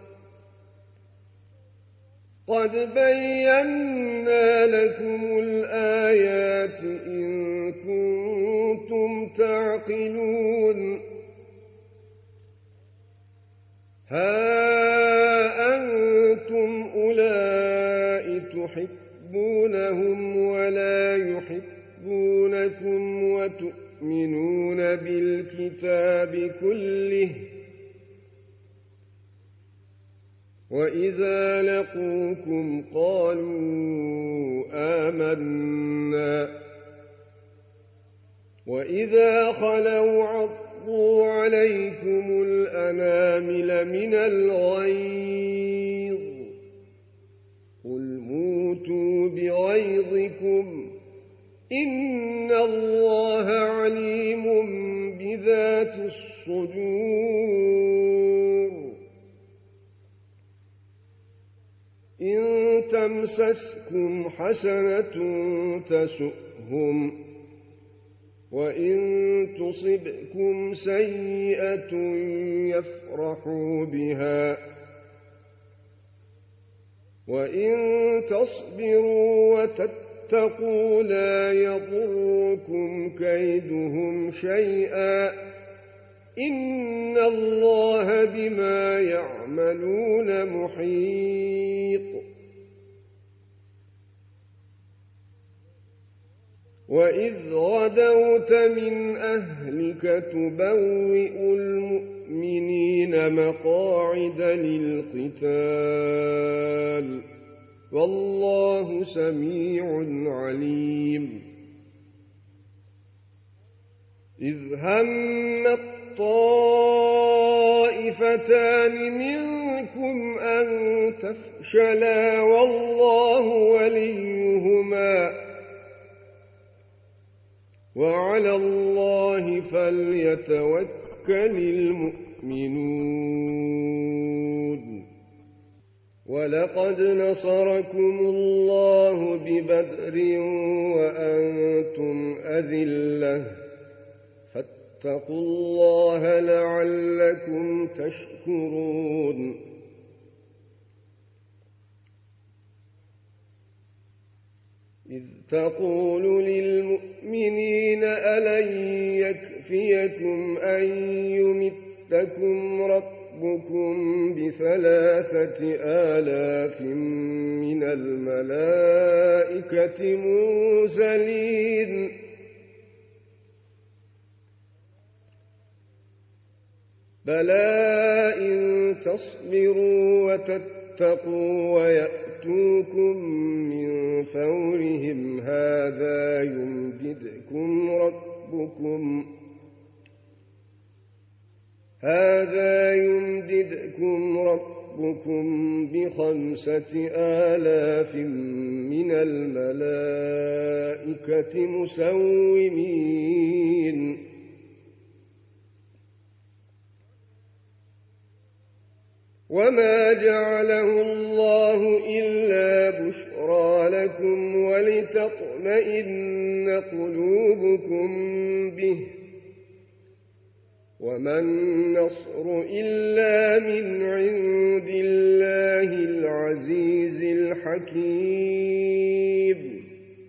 قد بينا لكم الآيات إن كنتم تعقلون ها أنتم أولئك تحبونهم ولا يحبونكم وتؤمنون بالكتاب كله وإذا لقوكم قالوا آمنا وإذا خلوا عضوا عليكم الأنامل من الغيظ قل موتوا بغيظكم إن الله عليم بذات الصدور إن تمسسكم حسنة تسؤهم وإن تصبكم سيئة يفرحوا بها وإن تصبروا وتتقوا لا يضركم كيدهم شيئا إن الله بما يعملون محيط وإذ غدوت من أهلك تبوئ المؤمنين مقاعد للقتال والله سميع عليم إذ هم الطائفتان منكم أن تفشلا والله وليهما وعلى الله فليتوكل المؤمنون ولقد نصركم الله ببدر وأنتم أذلة فاتقوا الله لعلكم تشكرون إذ تقول للمؤمنين ألن يكفيكم أن يمدكم ربكم بثلاثة آلاف من الملائكة منزلين بلى إن تصبروا وتتقوا ويأتوكم من فورهم هذا يمددكم ربكم هذا يمددكم ربكم بخمسة آلاف من الملائكة مسومين وما جعله الله إلا بشرى لكم ولتطمئن قلوبكم به وما النصر إلا من عند الله العزيز الحكيم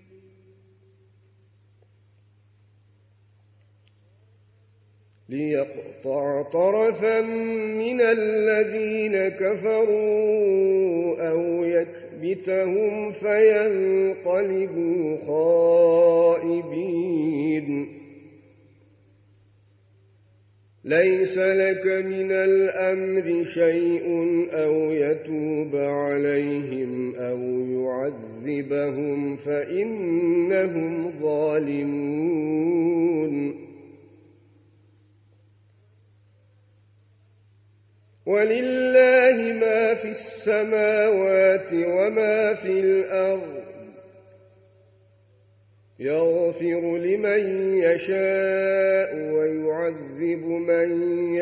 ليقطع طرفا من الذين كفروا أو يكبتهم فينقلبوا خائبين ليس لك من الأمر شيء أو يتوب عليهم أو يعذبهم فإنهم ظالمون ولله ما في السماوات وما في الأرض يغفر لمن يشاء ويعذب من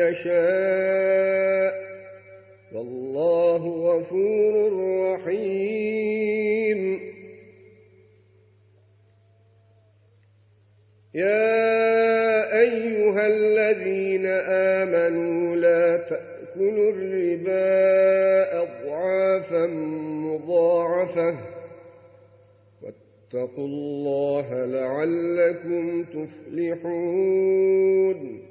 يشاء والله غفور رحيم يا أيها الذين آمنوا لا تأكلوا الربا أضعافا مضاعفة واتقوا الله لعلكم تفلحون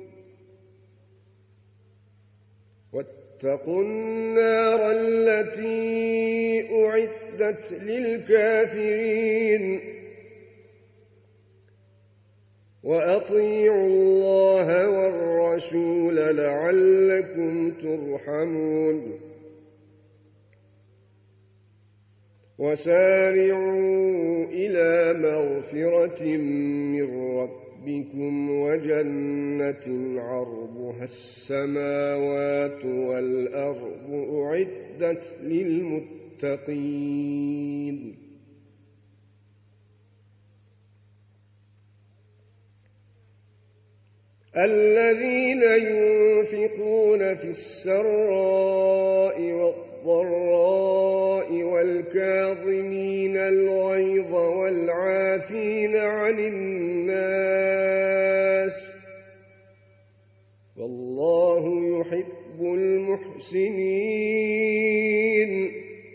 واتقوا النار التي أعدت للكافرين وأطيعوا الله والرسول لعلكم ترحمون وسارعوا إلى مغفرة من ربكم وجنة عرضها السماوات والأرض أعدت للمتقين الذين ينفقون في السراء والضراء والكاظمين الغيظ والعافين عن الناس والله يحب المحسنين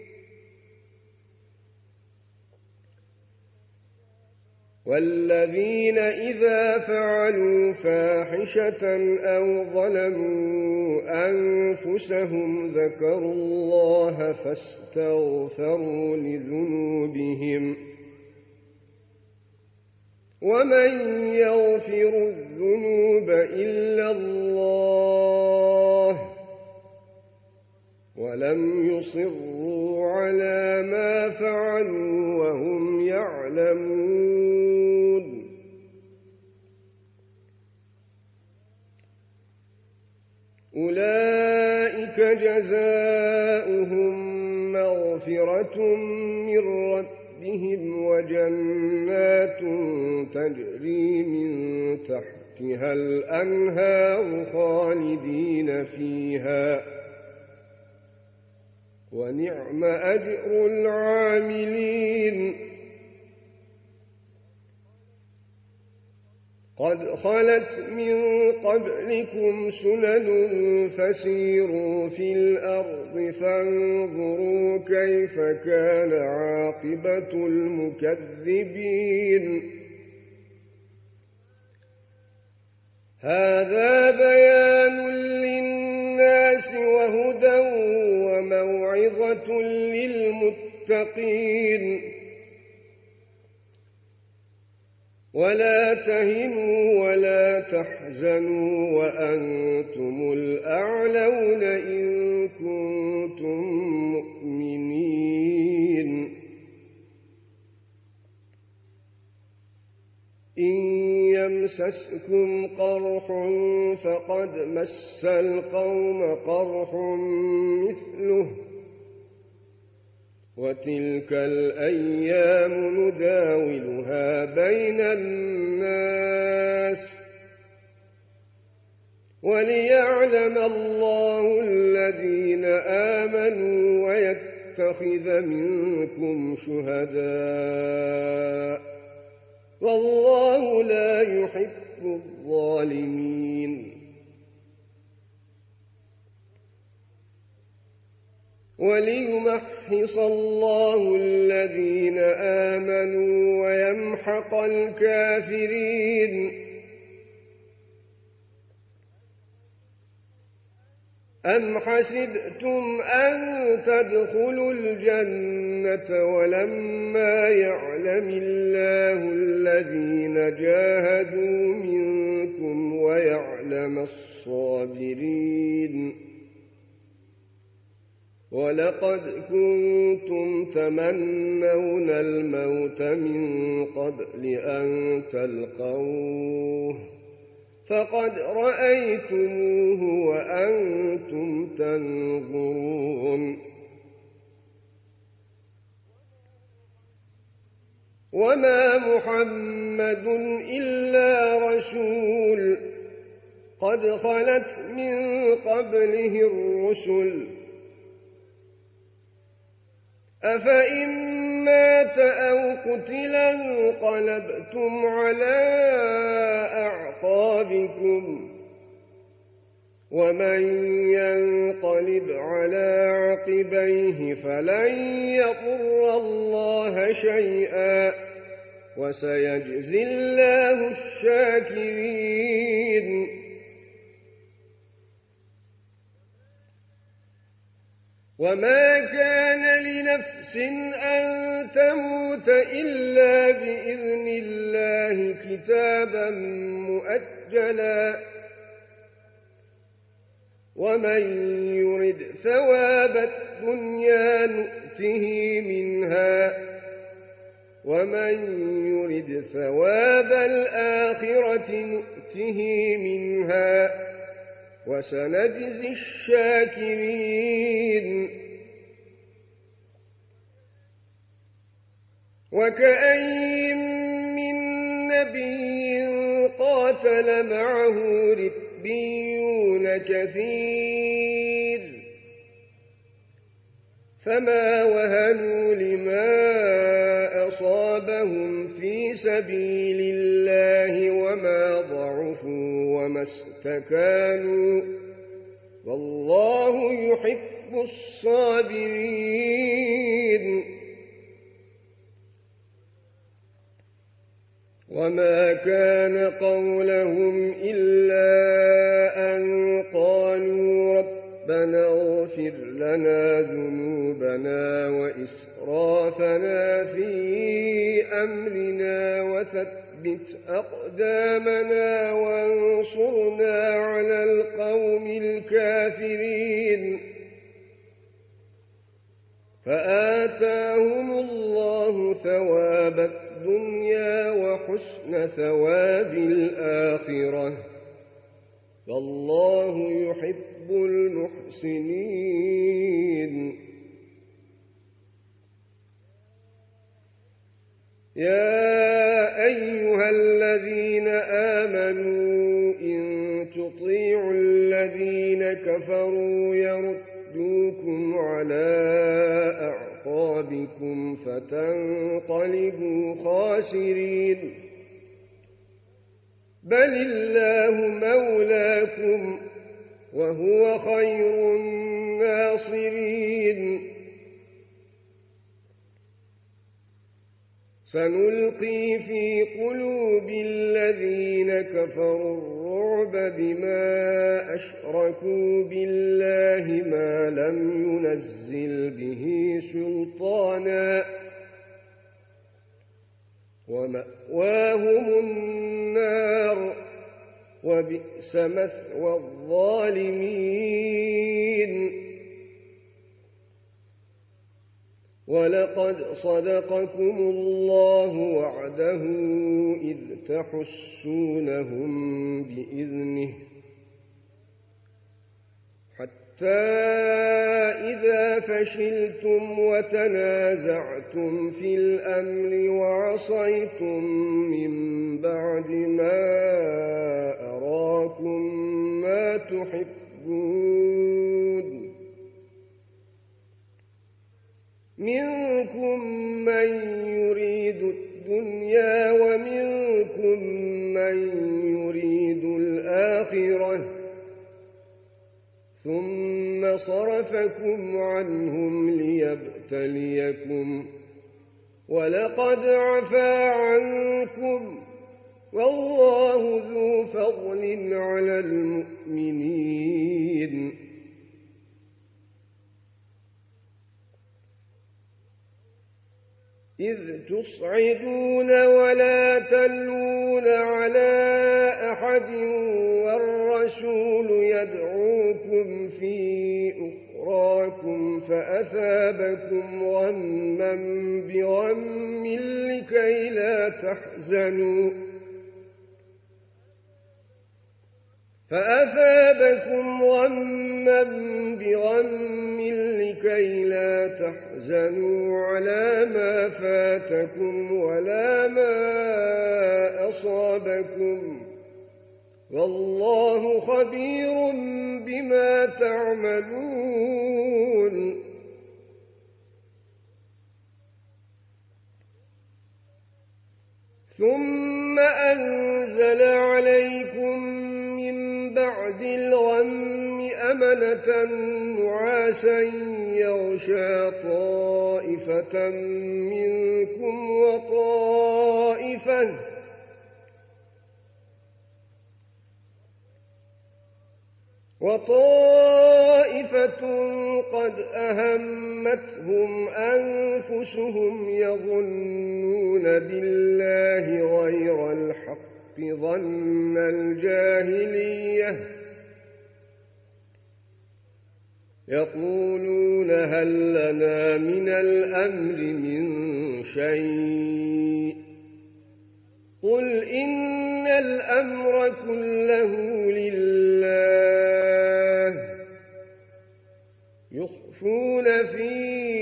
والذين إذا فعلوا فاحشة أو ظلموا أنفسهم ذكروا الله فاستغفروا لذنوبهم ومن يغفر الذنوب إلا الله ولم يصروا على ما فعلوا وهم يعلمون أولئك جزاؤهم مغفرة من ربهم وجنات تجري من تحتها الأنهار خالدين فيها ونعم أجر العاملين قد خلت من قبلكم سنن فسيروا في الأرض فانظروا كيف كان عاقبة المكذبين هذا بيان للناس وهدى وموعظة للمتقين ولا تهنوا ولا تحزنوا وأنتم الأعلون إن كنتم مؤمنين إن يمسسكم قرح فقد مس القوم قرح مثله وتلك الأيام نداولها بين الناس وليعلم الله الذين آمنوا ويتخذ منكم شهداء والله لا يحب الظالمين وليمحص الله الذين آمنوا ويمحق الكافرين. أم حسبتم أن تدخلوا الجنة ولما يعلم الله الذين جاهدوا منكم ويعلم الصابرين؟ ولقد كنتم تمنون الموت من قبل أن تلقوه فقد رأيتموه وأنتم تنظرون. وما محمد إلا رسول قد خلت من قبله الرسل أفإن مات أو قتل انقلبتم على أعقابكم ومن ينقلب على عقبيه فلن يضر الله شيئا وسيجزي الله الشاكرين. وما كان لنفس أن تموت إلا بإذن الله كتابا مؤجلا ومن يرد ثواب الدنيا نؤته منها ومن يرد ثواب الآخرة نؤته منها وسنجزي الشاكرين. وكأين من نبي قاتل معه ربيون كثير فما وهنوا لما أصابهم في سبيل الله وما ضعفوا وما استكانوا والله يحب الصابرين. وما كان قولهم إلا أن قالوا ربنا اغفر لنا ذنوبنا وإسرافنا في أمرنا وثبت أقدامنا وانصرنا على القوم الكافرين فآتاهم الله ثواب الدنيا وحسن ثواب الآخرة والله يحب المحسنين. يا أيها الذين آمنوا إن تطيعوا الذين كفروا يردوكم على أعقابكم فتنقلبوا خاسرين بل الله مولاكم وهو خير الناصرين. سنلقي في قلوب الذين كفروا الرعب بما أشركوا بالله ما لم ينزل به سلطانا ومأواهم النار وبئس مثوى الظالمين. ولقد صدقكم الله وعده إذ تحسونهم بإذنه حتى إذا فشلتم وتنازعتم في الأمر وعصيتم من بعد ما أراكم ما تحبون منكم من يريد الدنيا ومنكم من يريد الآخرة ثم صرفكم عنهم ليبتليكم ولقد عفا عنكم والله ذو فضل على المؤمنين إذ تصعدون ولا تلوون على أحد والرسول يدعوكم في أخراكم فأثابكم غما بغم لكي لا تحزنوا فأثابكم غما بغم لكي لا تحزنوا على ما فاتكم ولا ما أصابكم والله خبير بما تعملون ثم أنزل عليكم من بعد الغم أمنة نعاسا يغشى طائفة منكم وطائفة وطائفة قد أهمتهم أنفسهم يظنون بالله غير الحق ظن الجاهلية يقولون هل لنا من الأمر من شيء قل إن الأمر كله لله يخفون في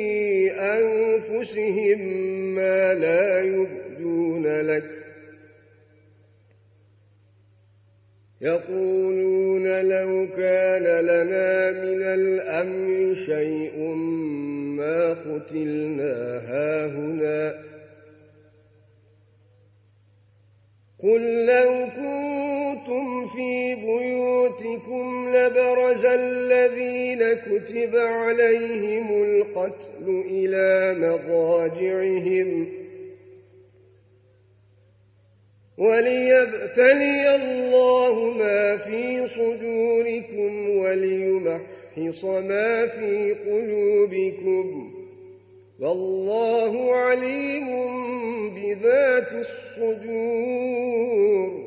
أنفسهم ما لا يبدون لك يقولون لو كان لنا من الأمر شيء ما قتلنا هاهنا قل لو كنتم في بيوتكم لبرز الذين كتب عليهم القتل إلى مضاجعهم وليبتلي الله ما في صدوركم وليمحص ما في قلوبكم والله عليم بذات الصدور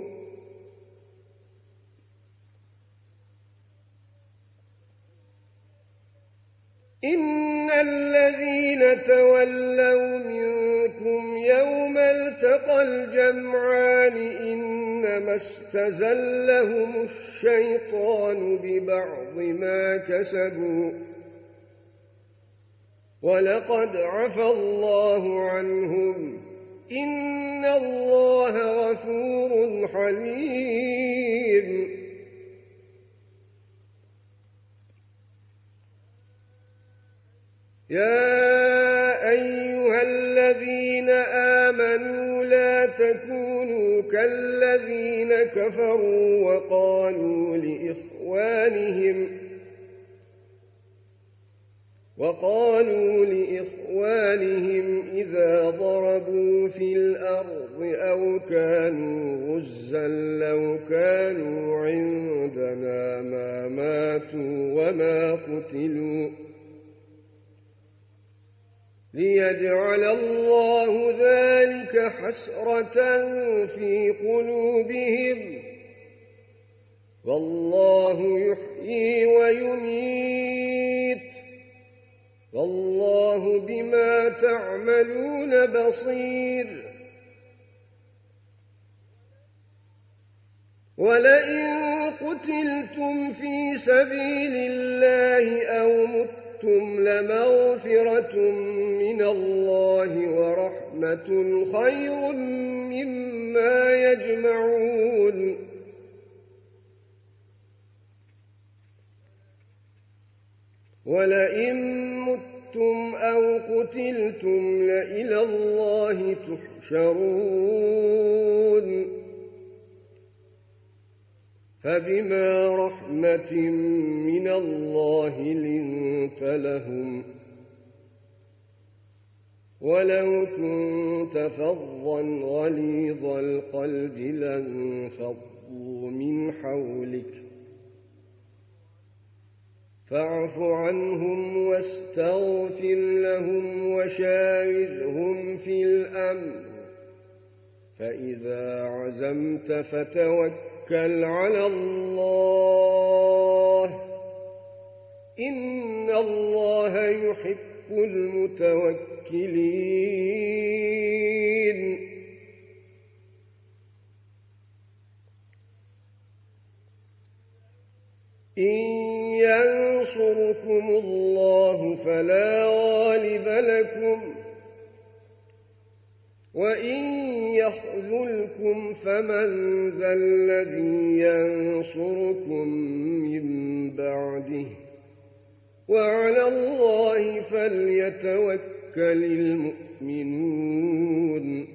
إن الذين تولوا منكم يوم التقى الجمعان إنما استزلهم الشيطان ببعض ما كسبوا ولقد عفى الله عنهم إن الله غفور حليم يا أيها الذين آمنوا لا تكونوا كالذين كفروا وقالوا لإخوانهم وقالوا لإخوانهم إذا ضربوا في الأرض أو كانوا غزا لو كانوا عندنا ما ماتوا وما قتلوا ليجعل الله ذلك حسرة في قلوبهم والله يحيي ويميت والله بما تعملون بصير ولئن قتلتم في سبيل الله أو متم لمغفرة من الله ورحمة خير مما يجمعون ولئن متم أو قتلتم لإلى الله تحشرون فبما رحمة من الله لنت لهم ولو كنت فظا غليظ القلب لانفضوا من حولك فاعف عنهم واستغفر لهم وشاورهم في الأمر فإذا عزمت فتوكل على الله إن الله يحب المتوكلين إن ينصركم الله فلا غالب لكم وإن يخذلكم فمن ذا الذي ينصركم من بعده وعلى الله فليتوكل المؤمنون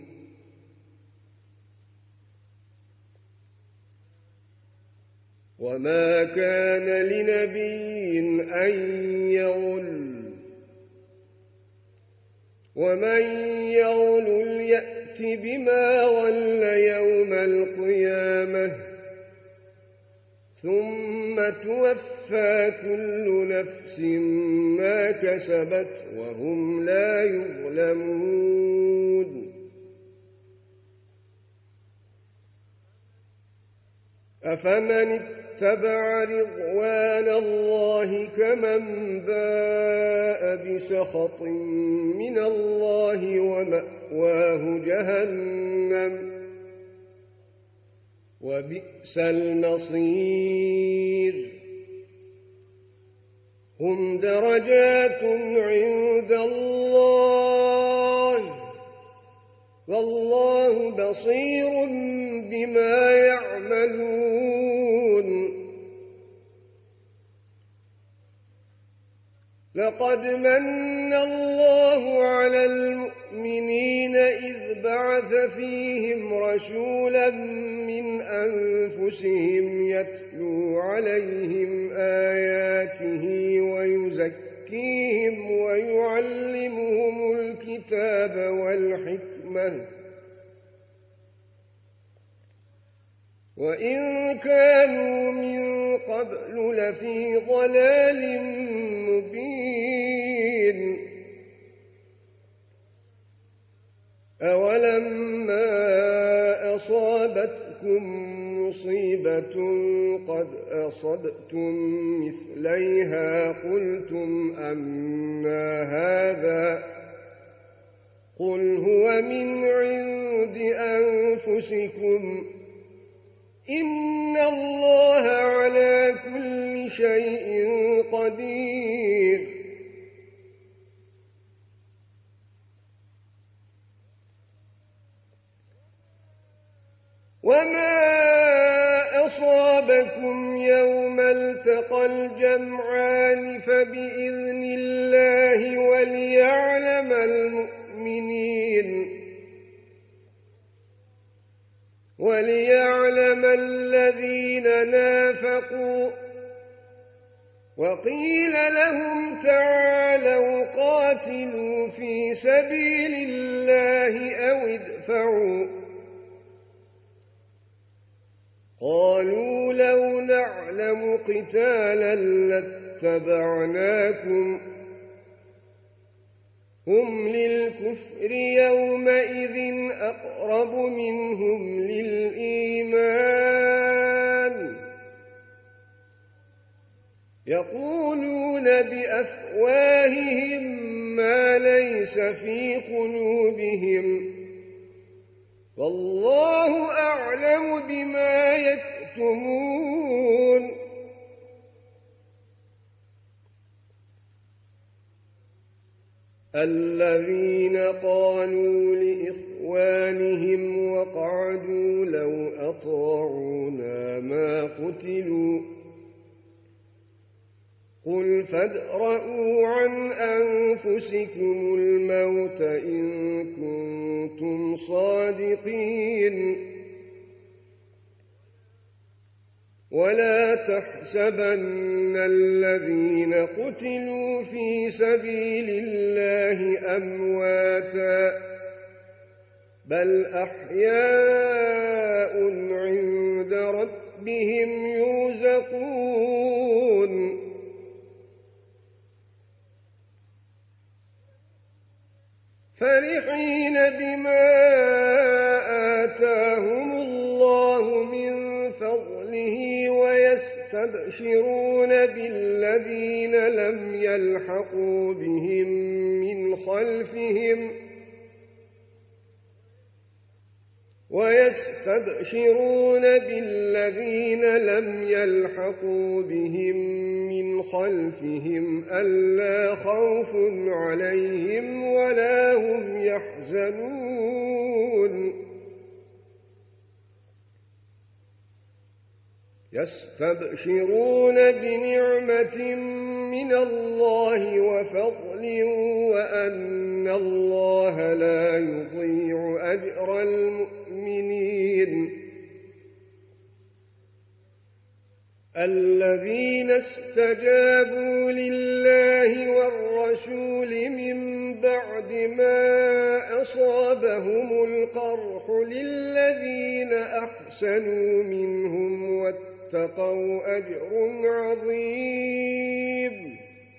وما كان لنبي أن يغل ومن يغل يأت بما غل يوم القيامة ثم توفى كل نفس ما كسبت وهم لا يظلمون أفمن اتبع رضوان الله كمن باء بسخط من الله ومأواه جهنم وبئس المصير هم درجات عند الله والله بصير بما يعملون لقد من الله على المؤمنين إذ بعث فيهم رسولا من أنفسهم يتلو عليهم آياته ويزكيهم ويعلمهم الكتاب والحكمة وإن كانوا من قبل لفي ضلال مبين أولما أصابتكم مصيبة قد أصبتم مثليها قلتم أنى هذا قل هو من عند أنفسكم إن الله على كل شيء قدير وما أصابكم يوم التقى الجمعان فبإذن الله وليعلم المؤمنين وليعلم الذين نافقوا وقيل لهم تعالوا قاتلوا في سبيل الله أو ادفعوا قالوا لو نعلم قتالا لاتبعناكم هم للكفر يومئذ أقرب منهم للإيمان يقولون بأفواههم ما ليس في قلوبهم والله أعلم بما يكتمون الذين قالوا لإخوانهم وقعدوا لو أطاعونا ما قتلوا قل فادرءوا عن أنفسكم الموت إن كنتم صادقين ولا تحسبن الذين قتلوا في سبيل الله أمواتا بل أحياء عند ربهم يرزقون فرحين بما آتاهم الله من فضله ويستبشرون بالذين لم يلحقوا بهم من خلفهم ويستبشرون بالذين لم يلحقوا بهم من خلفهم ألا خوف عليهم ولا هم يحزنون يستبشرون بنعمة من الله وفضل وأن الله لا يضيع أجر المؤمنين الذين استجابوا لله والرسول من بعد ما أصابهم القرح للذين أحسنوا منهم واتقوا أجر عظيم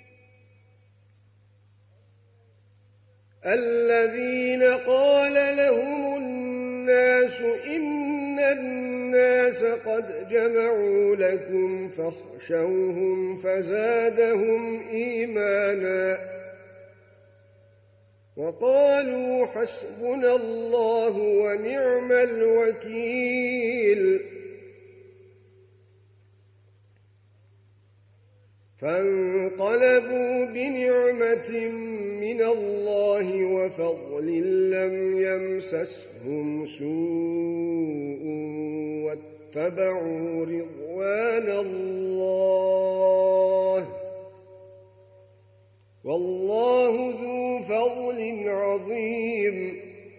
الذين قال لهم الناس إن الناس قد جمعوا لكم فاخشوهم فزادهم إيمانا وقالوا حسبنا الله ونعم الوكيل فانقلبوا بنعمة من الله وفضل لم يمسسهم سوء واتبعوا رضوان الله والله ذو فضل عظيم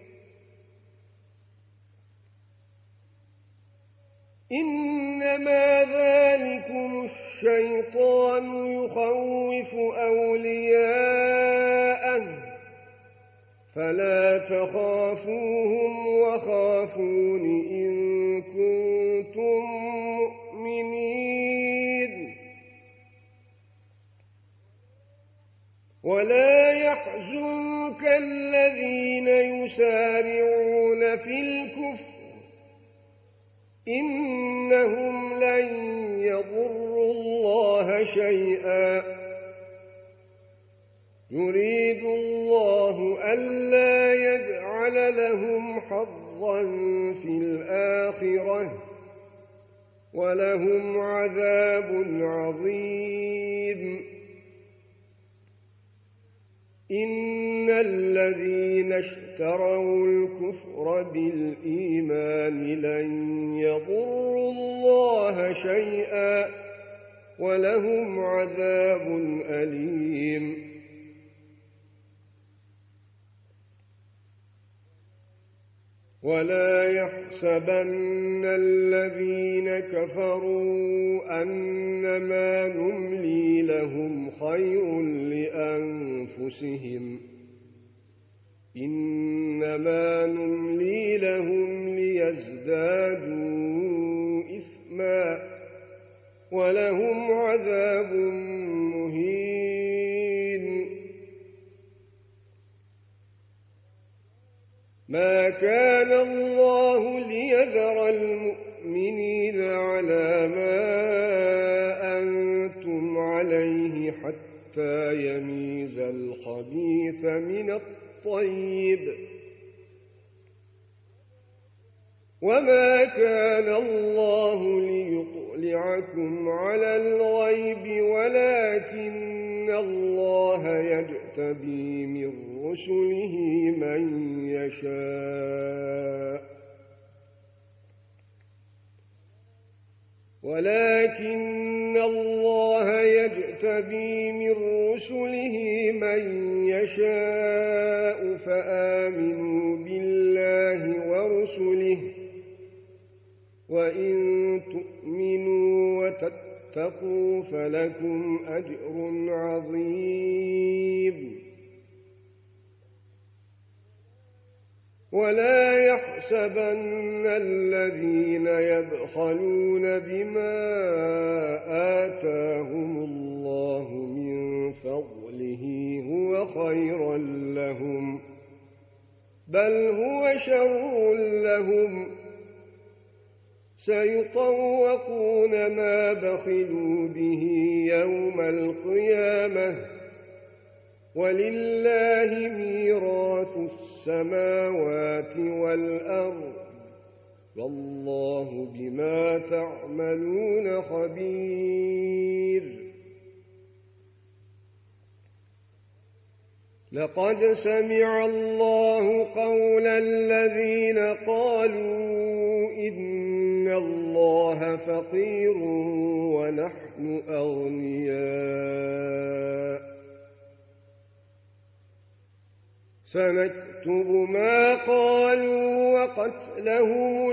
إنما ذلكم الشيطان يخوف أولياءه فلا تخافوهم وخافون إن كنتم مؤمنين ولا يحزنك الذين يسارعون في الكفر إنهم لن يضروا الله شيئا يريد الله ألا يجعل لهم حظا في الآخرة ولهم عذاب عظيم إن الذين اشتروا الكفر بالإيمان لن يضروا الله شيئا ولهم عذاب أليم ولا يحسبن الذين كفروا أنما نملي لهم خير لأنفسهم إنما نملي لهم ليزدادوا إثما ولهم عذاب مهين ما كان الله ليذر المؤمنين على ما أنتم عليه حتى يميز الخبيث من الطيب وما كان الله ليطلعكم على الغيب ولكن الله يجتبي من رسله من يشاء ولكن الله يجتبي من رسله من يشاء فآمنوا بالله ورسله وإن تؤمنوا وتتقوا فلكم أجر عظيم. ولا يحسبن الذين يبخلون بما آتاهم الله من فضله هو خيرا لهم، بل هو شر لهم، سيطوقون ما بخلوا به يوم القيامة، ولله ميراث السماوات والأرض، والله بما تعملون خبير. لقد سمع الله قول الذين قالوا إن الله فقير ونحن أغنياء، سنكتب ما قالوا وقتلهم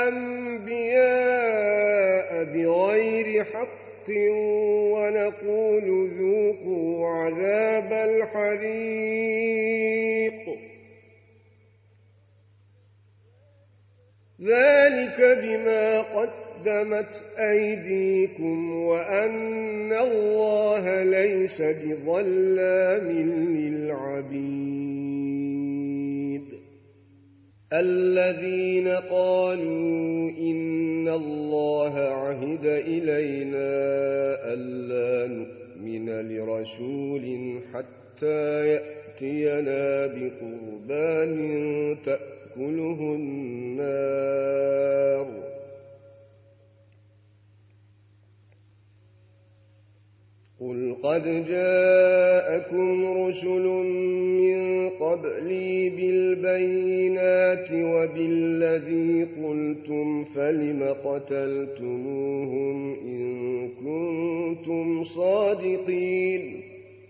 الأنبياء بغير حق ونقول ذوقوا عذاب الحريق، ذلك بما قدمت أيديكم وأن الله ليس بظلام للعبيد. الذين قالوا إن الله عهد إلينا ألا نؤمن لرسول حتى يأتينا بقربان تأكله النار، قل قد جاءكم رسل من قبلي بالبينات وبالذي قلتم فلم قتلتموهم إن كنتم صادقين.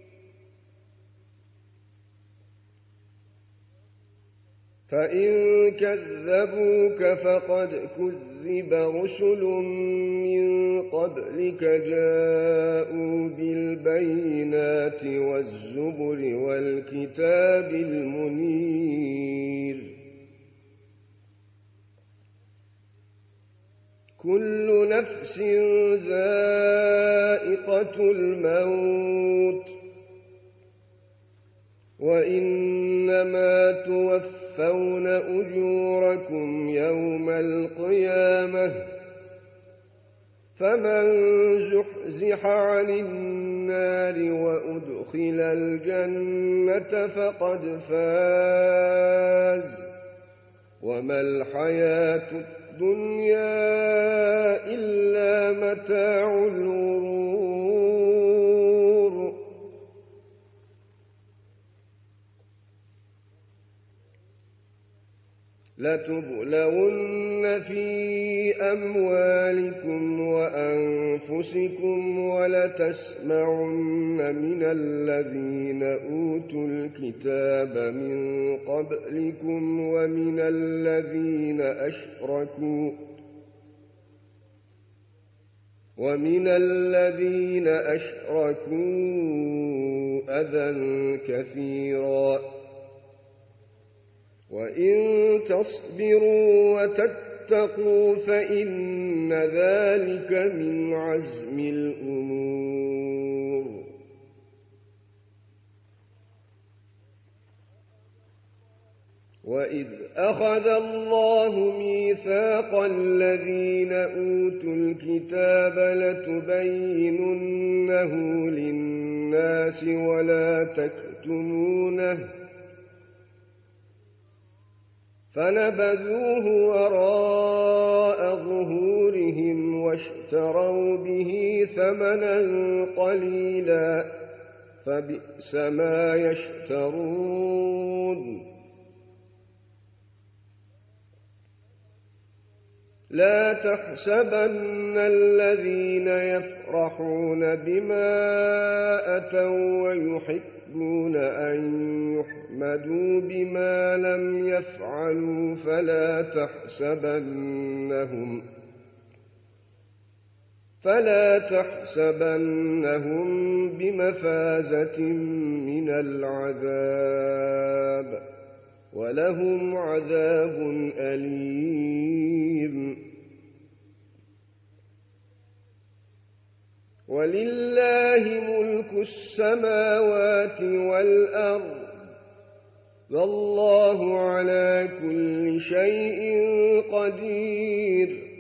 فإن كذبوك فقد كذب رسل من قبلك جاءوا بالبينات والزبر والكتاب المنير، كل نفس ذائقة الموت، وإنما توفى توفون أجوركم يوم القيامة، فمن زحزح عن النار وأدخل الجنة فقد فاز، وما الحياة الدنيا إلا متاع الغرور. لتبلون في أموالكم وأنفسكم ولتسمعن من الذين أوتوا الكتاب من قبلكم ومن الذين أشركوا ومن الذين أشركوا أذى كثيرا، وإن تصبروا وتتقوا فإن ذلك من عزم الأمور. وإذ أخذ الله ميثاق الذين أوتوا الكتاب لتبيننه للناس ولا تكتمونه فنبذوه وراء ظهورهم واشتروا به ثمنا قليلا فبئس ما يشترون. لا تحسبن الذين يفرحون بما أتوا ويحبون أن يحمدوا بما لم يفعلوا فلا تحسبنهم فلا تحسبنهم بمفازة من العذاب ولهم عذاب أليم. ولله ملك السماوات والأرض والله على كل شيء قدير.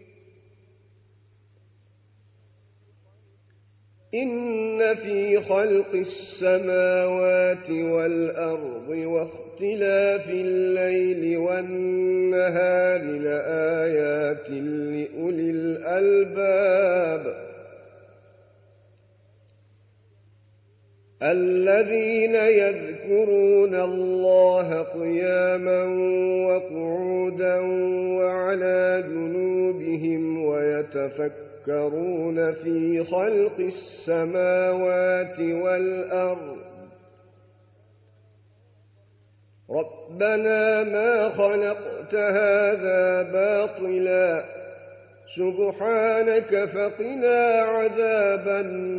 إن في خلق السماوات والأرض واختلاف الليل والنهار لآيات لأولي الألباب الذين يذكرون الله قياما وقعودا وعلى جنوبهم ويتفكرون في خلق السماوات والأرض ربنا ما خلقت هذا باطلا سبحانك فقنا عذاب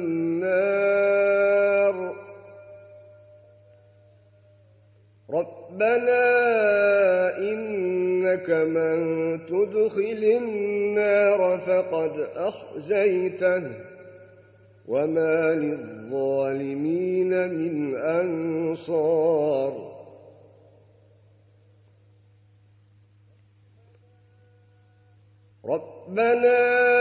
النار. ربنا إنك من تدخل النار فقد أخزيته وما للظالمين من أنصار. ربنا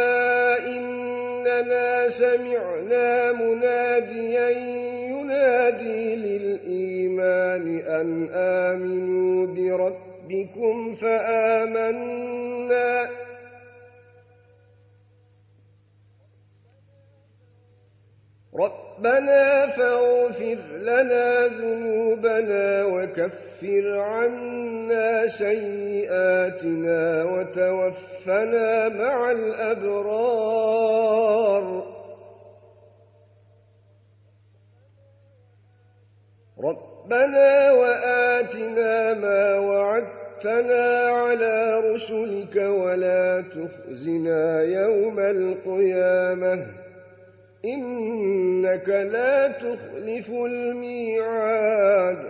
إننا سمعنا مناديا ينادي للإيمان أن آمنوا بربكم فآمنا ربنا فاغفر لنا ذنوبنا وكفر عنا سيئاتنا وتوفنا مع الأبرار. ربنا وآتنا ما وعدتنا على رسلك ولا تخزنا يوم القيامة إنك لا تخلف الميعاد.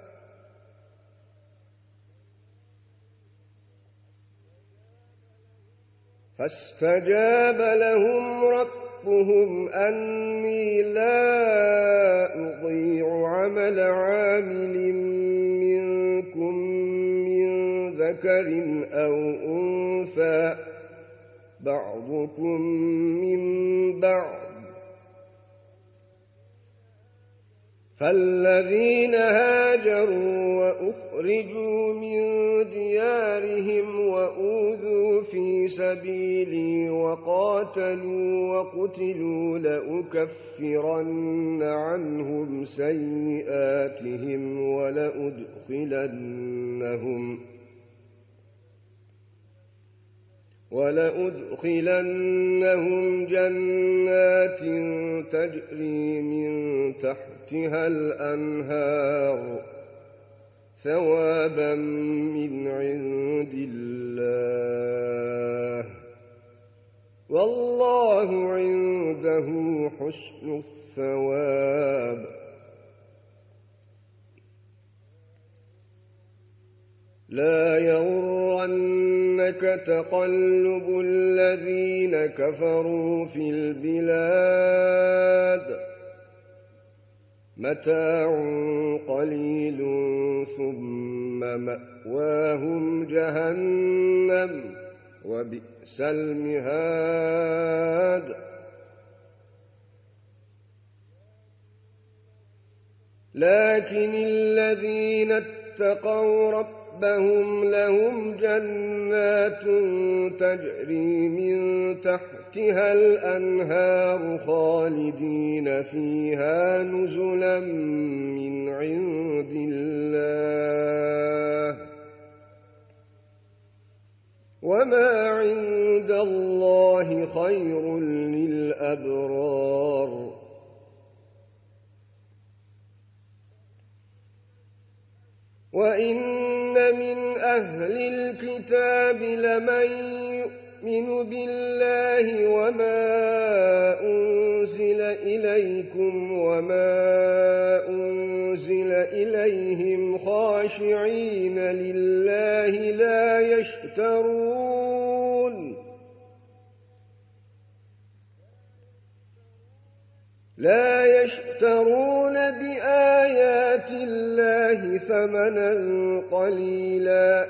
فاستجاب لهم ربهم أني لا أضيع عمل عامل منكم من ذكر أو أنثى بعضكم من بعض فالذين هاجروا وأخرجوا من ديارهم وأوذوا في سبيلي وقاتلوا وقتلوا لأكفرن عنهم سيئاتهم ولأدخلنهم ولأدخلنهم جنات تجري من تحتها الأنهار ثوابا من عند الله والله عنده حسن الثواب. لا يغرنك تقلب الذين كفروا في البلاد متاع قليل ثم مأواهم جهنم وبئس المهاد. لكن الذين اتقوا ربهم لهم جنات تجري من تحتها الأنهار خالدين فيها نزلا من عند الله وما عند الله خير للأبرار. وإن من أهل الكتاب لمن يؤمن بالله وما لله لا يشترون لا يشترون بآيات الله ثمنا قليلا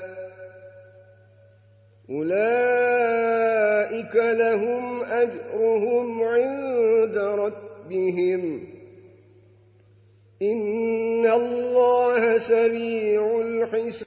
أولئك لهم أجرهم عند ربهم إن الله سريع الحساب